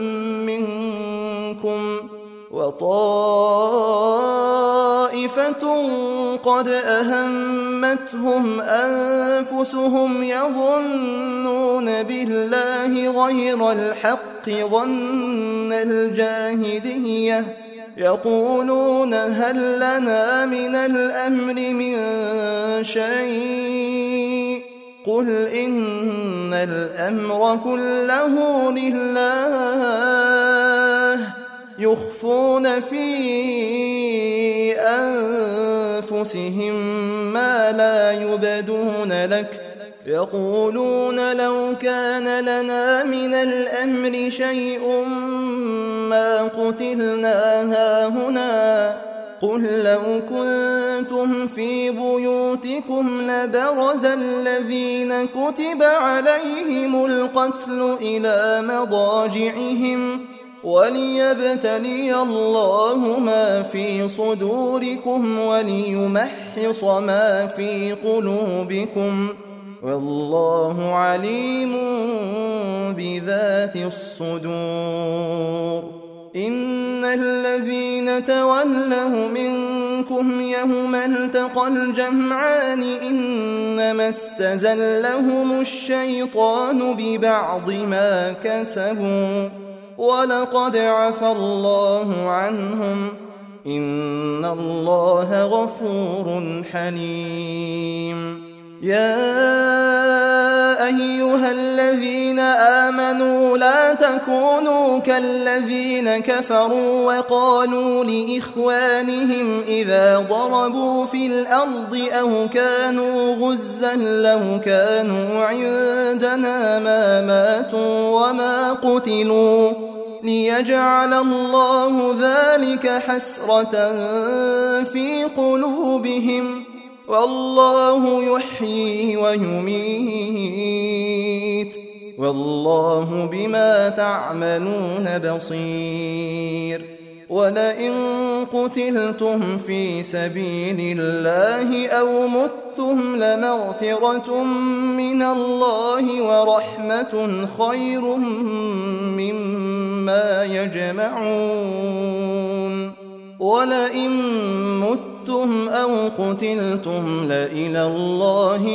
منكم وطائفة قد أهمتهم أنفسهم يظنون بالله غير الحق ظن الجاهلية يقولون هل لنا من الأمر من شيء قل إن الأمر كله لله يخفون في أنفسهم ما لا يبدون لك يقولون لو كان لنا من الأمر شيء ما قتلنا هاهنا قل لو كنتم في بيوتكم لبرز الذين كتب عليهم القتل إلى مضاجعهم وليبتلي الله ما في صدوركم وليمحص ما في قلوبكم والله عليم بذات الصدور. إن الذين تولوا منكم يوم التقى الجمعان إنما استزلهم الشيطان ببعض ما كسبوا ولقد عفى الله عنهم إن الله غفور حليم. يا أيها الذين آمنوا لا تكونوا كالذين كفروا وقالوا لإخوانهم إذا ضربوا في الأرض أو كانوا غزا لو كانوا عندنا ما ماتوا وما قتلوا ليجعل الله ذلك حسرة في قلوبهم والله يحيي ويميت والله بما تعملون بصير. ولئن قتلتم في سبيل الله أو متم لمغفرة من الله ورحمة خير مما يجمعون. ولئن متم أو قتلتم لإلى الله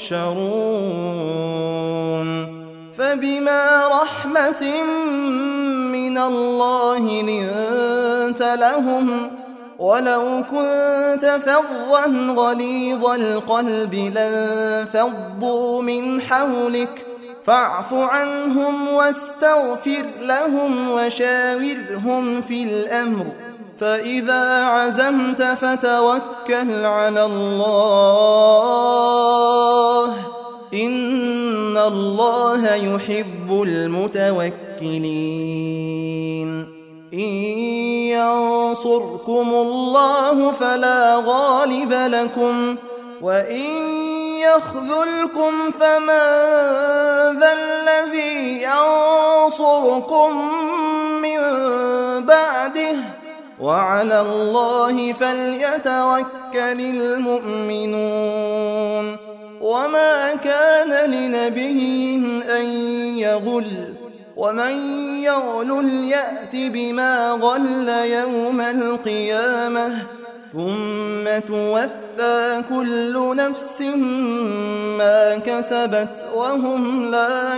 تحشرون. فبما رحمة من الله لنت لهم ولو كنت فظا غليظ القلب لانفضوا من حولك فاعف عنهم واستغفر لهم وشاورهم في الأمر فإذا عزمت فتوكل على الله إن الله يحب المتوكلين. إن ينصركم الله فلا غالب لكم وإن يخذلكم فمن ذا الذي ينصركم من بعده وعلى الله فليتوكل المؤمنون. وما كان لنبي أن يغل ومن يغل يأت بما غل يوم القيامة ثم توفى كل نفس ما كسبت وهم لا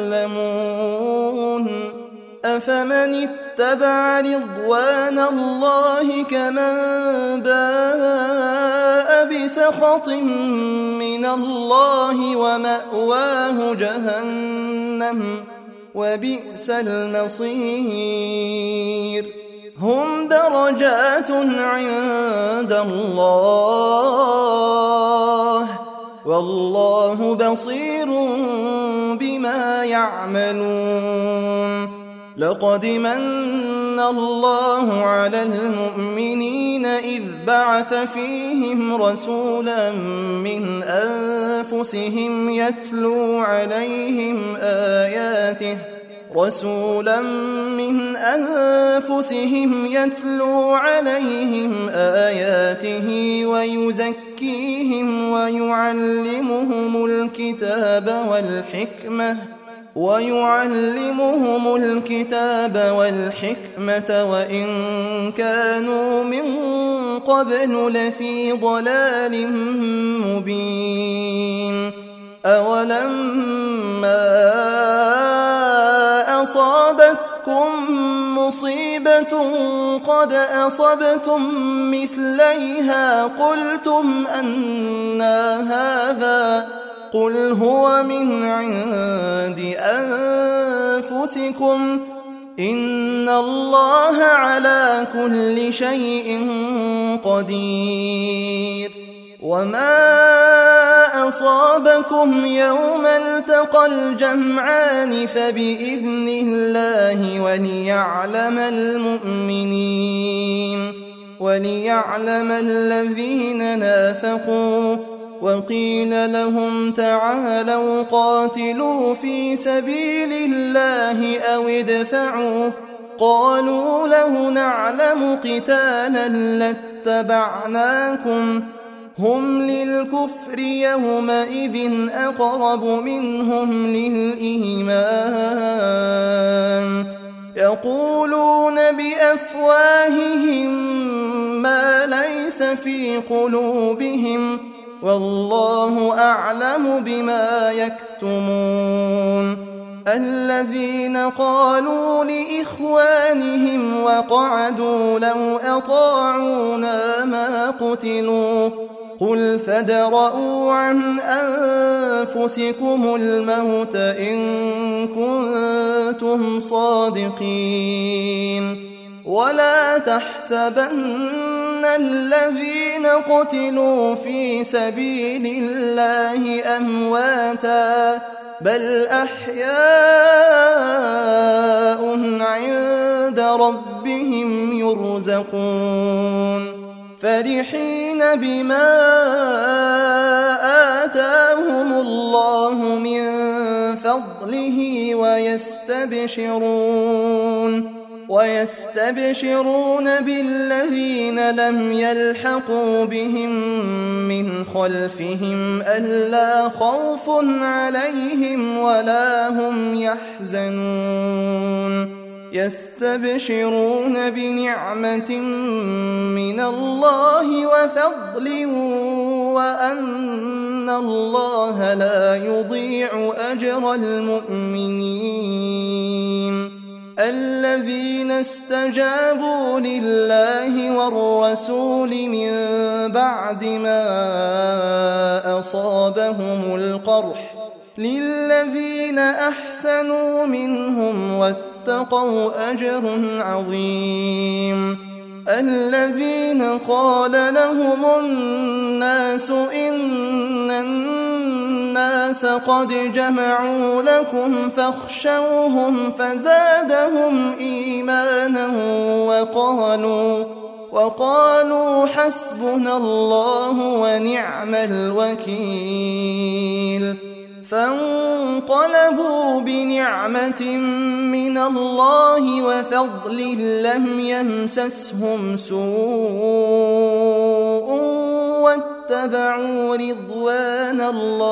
يظلمون. أفمن اتبع رضوان الله كمن باء بسخط من الله ومأواه جهنم وبئس المصير. هم درجات عند الله والله بصير بما يعملون. لقد من الله على المؤمنين إذ بعث فيهم رسولا من أنفسهم يتلو عليهم آياته رسولا من أنفسهم يتلو عليهم آياته ويزكيهم ويعلمهم الكتاب والحكمة ويعلمهم الكتاب والحكمة وإن كانوا من قبل لفي ضلال مبين. أولما أصابتكم مصيبة قد أصبتم مثليها قلتم أنى هذا قل هو من عند أنفسكم إن الله على كل شيء قدير. وما أصابكم يوم التقى الجمعان فبإذن الله وليعلم المؤمنين وليعلم الذين نافقوا. وقيل لهم تعالوا قاتلوا في سبيل الله أو ادفعوا قالوا لو نعلم قتالا لاتبعناكم هم للكفر يومئذ أقرب منهم للإيمان يقولون بأفواههم ما ليس في قلوبهم والله أعلم بما يكتمون. الذين قالوا لإخوانهم وقعدوا لو أطاعونا ما قتلوا قل فادرءوا عن أنفسكم الموت إن كنتم صادقين. ولا تحسبن الذين قتلوا في سبيل الله أمواتا بل أحياء عند ربهم يرزقون فرحين بما آتاهم الله من فضله ويستبشرون ويستبشرون بالذين لم يلحقوا بهم من خلفهم ألا خوف عليهم ولا هم يحزنون. يستبشرون بنعمة من الله وفضل وأن الله لا يضيع أجر المؤمنين. الذين استجابوا لله والرسول من بعد ما أصابهم القرح للذين أحسنوا منهم واتقوا أجر عظيم. الذين قال لهم الناس إن الناس قد جمعوا لكم فاخشوهم فزادهم إيمانا وقالوا وقالوا حسبنا الله ونعم الوكيل. فانقلبوا بنعمة من الله وفضل لم يمسسهم سوء واتبعوا رضوان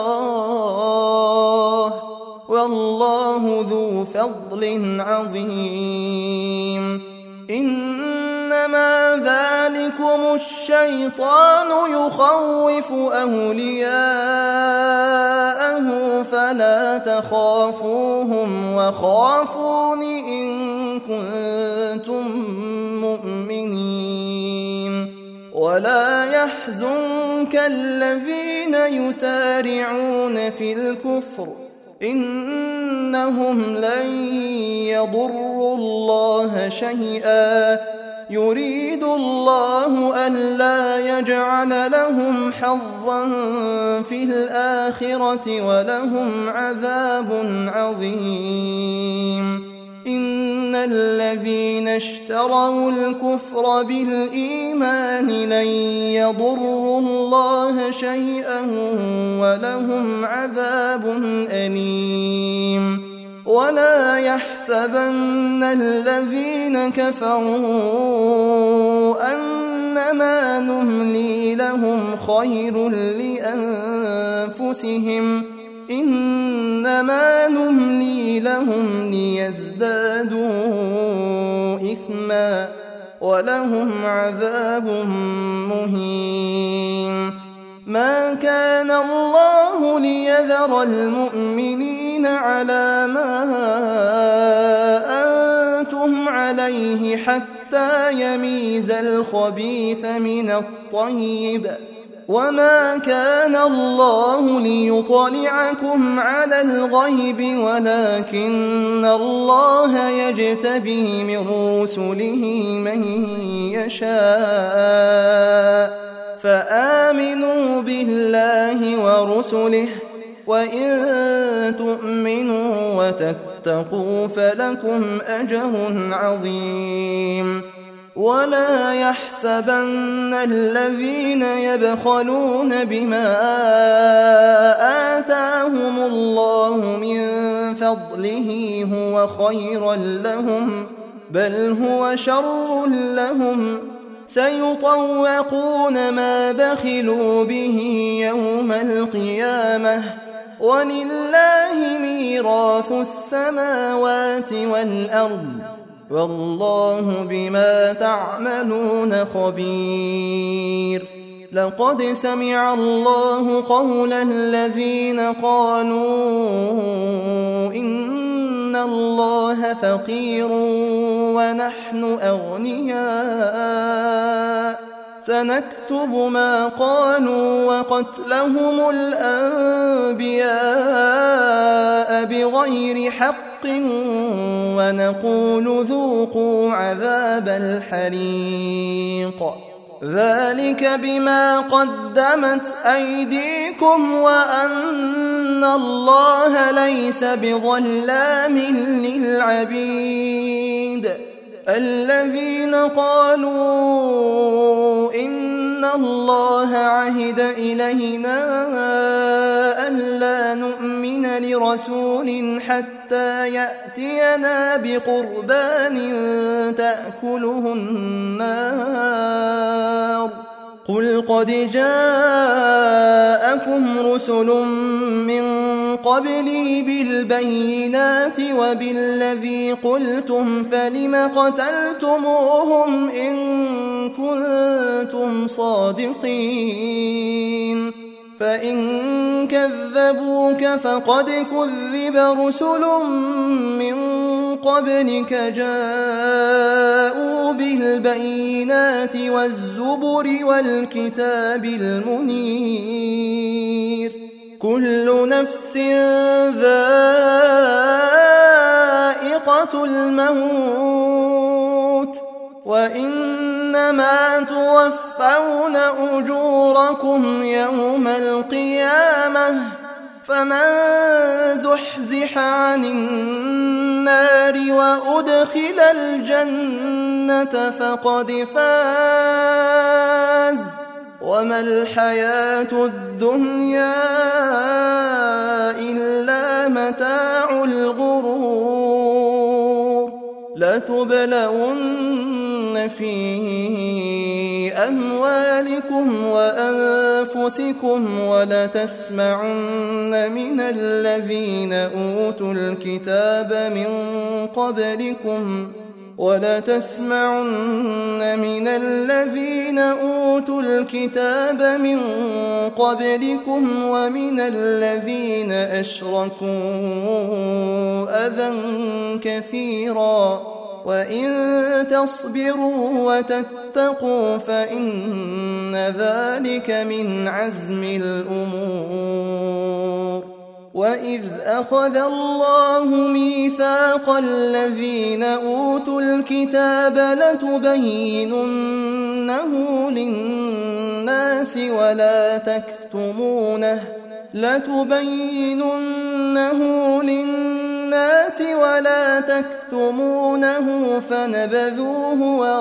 الله والله ذو فضل عظيم. إنما ذلكم الشيطان يخوف أولياءه فلا تخافوهم وخافون إن كنتم مؤمنين. ولا يحزنك الذين يسارعون في الكفر إنهم لن يضروا الله شيئا يريد الله ألا يجعل لهم حظا في الآخرة ولهم عذاب عظيم. إن الذين اشتروا الكفر بالإيمان لن يضروا الله شيئا ولهم عذاب أليم. ولا يحسبن الذين كفروا أنما نملي لهم خير لأنفسهم إنما نملي لهم ليزدادوا إثما ولهم عذاب مهين. ما كان الله ليذر المؤمنين على ما أنتم عليه حتى يميز الخبيث من الطيب وما كان الله ليطلعكم على الغيب ولكن الله يجتبي من رسله من يشاء فآمنوا بالله ورسله وإن تؤمنوا وتتقوا فلكم أجر عظيم. ولا يحسبن الذين يبخلون بما آتاهم الله من فضله هو خيرا لهم بل هو شر لهم سيطوقون ما بخلوا به يوم القيامة ولله ميراث السماوات والأرض والله بما تعملون خبير. لقد سمع الله قول الذين قالوا إن الله فقير ونحن أغنياء سنكتب ما قالوا وقتلهم الأنبياء بغير حق ونقول ذوقوا عذاب الحريق ذلك بما قدمت أيديكم وأن الله ليس بظلام للعبيد. الذين قالوا إن الله عهد إلينا ألا نؤمن لرسول حتى يأتينا بقربان تأكله النار قل قد جاءكم رسل من قبلي بالبينات وبالذي قلتم فلم قتلتموهم إن كنتم صادقين فإن كذبوك فقد كذب رسل من قبلك جاءوا بالبينات والزبر والكتاب المنير كل نفس ذائقة الموت وإنما توفون أجوركم يوم القيامة فمن زحزح عن النار وأدخل الجنة فقد فاز وما الحياة الدنيا إلا متاع الغرور. لتبلون في أموالكم وأنفسكم ولتسمعن من الذين أوتوا الكتاب من قبلكم ولتسمعن من الذين أوتوا الكتاب من قبلكم ومن الذين أشركوا أذى كثيرا وإن تصبروا وتتقوا فإن ذلك من عزم الأمور. وإذ أخذ الله ميثاق الذين أوتوا الكتاب لتبيننه للناس ولا تكتمونه لتبيننه للناس ولا تكتمونه فنبذوه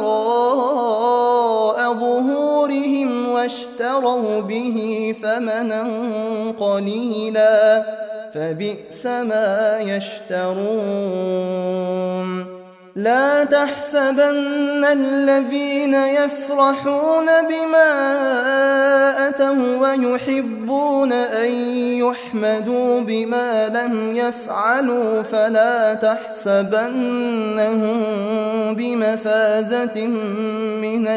وراء ظهورهم واشتروا به ثمنا قليلا فبئس ما يشترون. لا تحسبن الذين يفرحون بما أتوا ويحبون أن يحمدوا بما لم يفعلوا فلا تحسبنهم بمفازة من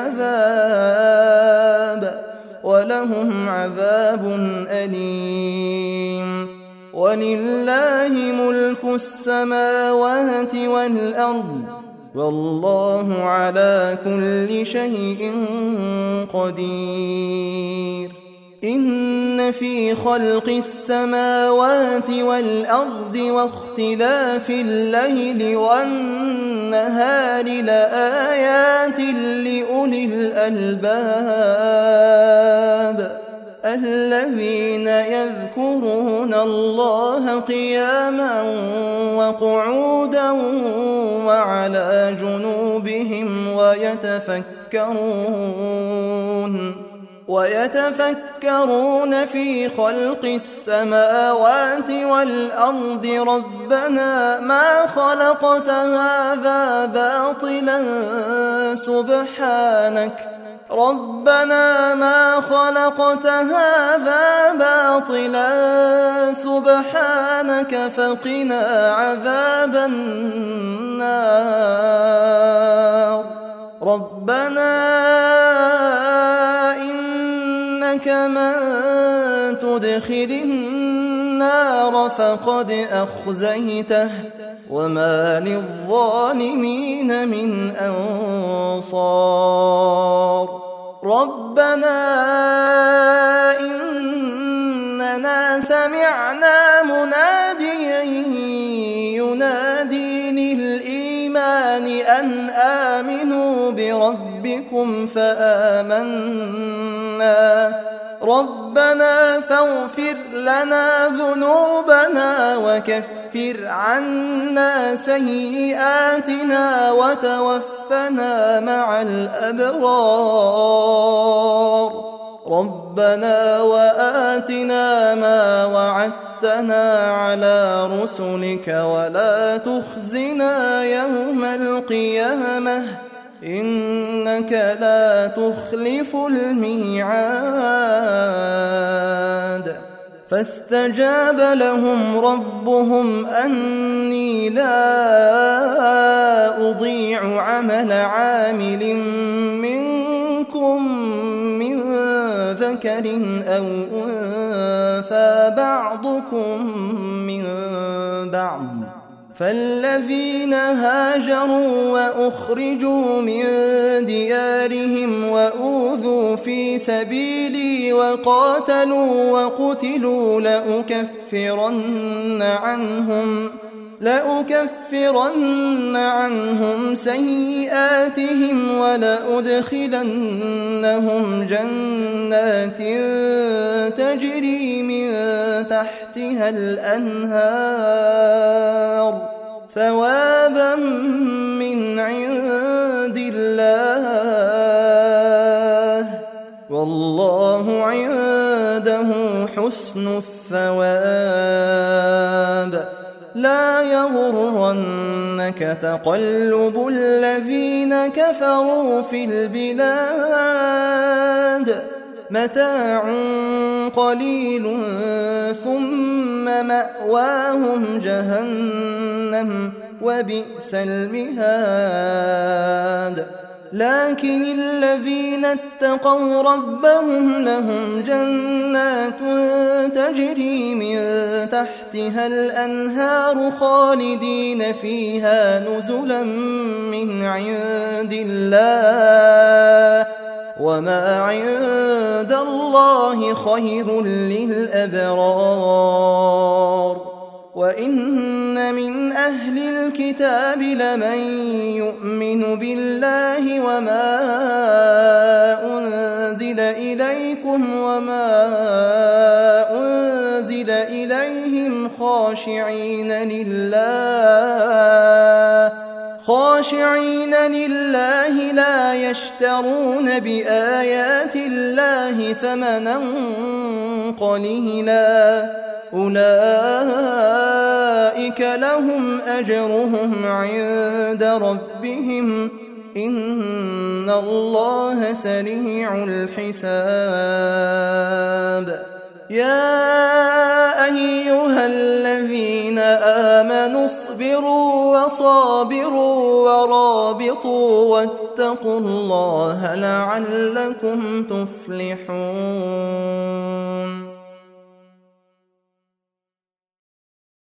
العذاب ولهم عذاب أليم. ولله ملك السماوات والأرض والله على كل شيء قدير. إن في خلق السماوات والأرض واختلاف الليل والنهار لآيات لأولي الألباب الذين يذكرون الله قياما وقعودا وعلى جنوبهم ويتفكرون ويتفكرون في خلق السماوات والأرض ربنا ما خلقت هذا باطلا سبحانك ربنا ما خلقت هذا باطلا سبحانك فقنا عذاب النار ربنا إنك من تدخل النار فقد أخزيته وما للظالمين من أنصار ربنا إننا سمعنا مناديا ينادي للإيمان أن آمنوا بربكم فآمنا ربنا فاغفر لنا ذنوبنا وكفر عنا سيئاتنا وتوفنا مع الأبرار ربنا وآتنا ما وعدتنا على رسلك ولا تخزنا يوم القيامة إنك لا تخلف الميعاد فاستجاب لهم ربهم أني لا أضيع عمل عامل منكم من ذكر أو أنثى بعضكم من بعض فالذين هاجروا وأخرجوا من ديارهم وأوذوا في سبيلي وقاتلوا وقتلوا لأكفرن عنهم لأكفرن عنهم سيئاتهم ولأدخلنهم جنات تجري من تحتها الأنهار ثوابا من عند الله والله عنده حسن الثواب لا يغرنك تقلب الذين كفروا في البلاد متاع قليل ثم مأواهم جهنم وبئس المهاد لكن الذين اتقوا ربهم لهم جنات تجري من تحتها الأنهار خالدين فيها نزلا من عند الله وما عند الله خير للأبرار وإن من أهل الكتاب لمن يؤمن بالله وما أنزل إليكم وما أنزل إليهم خاشعين لله خاشعين لله لا يشترون بآيات الله ثمنا قليلا أولئك لهم أجرهم عند ربهم إن الله سريع الحساب يا أيها الذين آمنوا اصبروا وصابروا ورابطوا واتقوا الله لعلكم تفلحون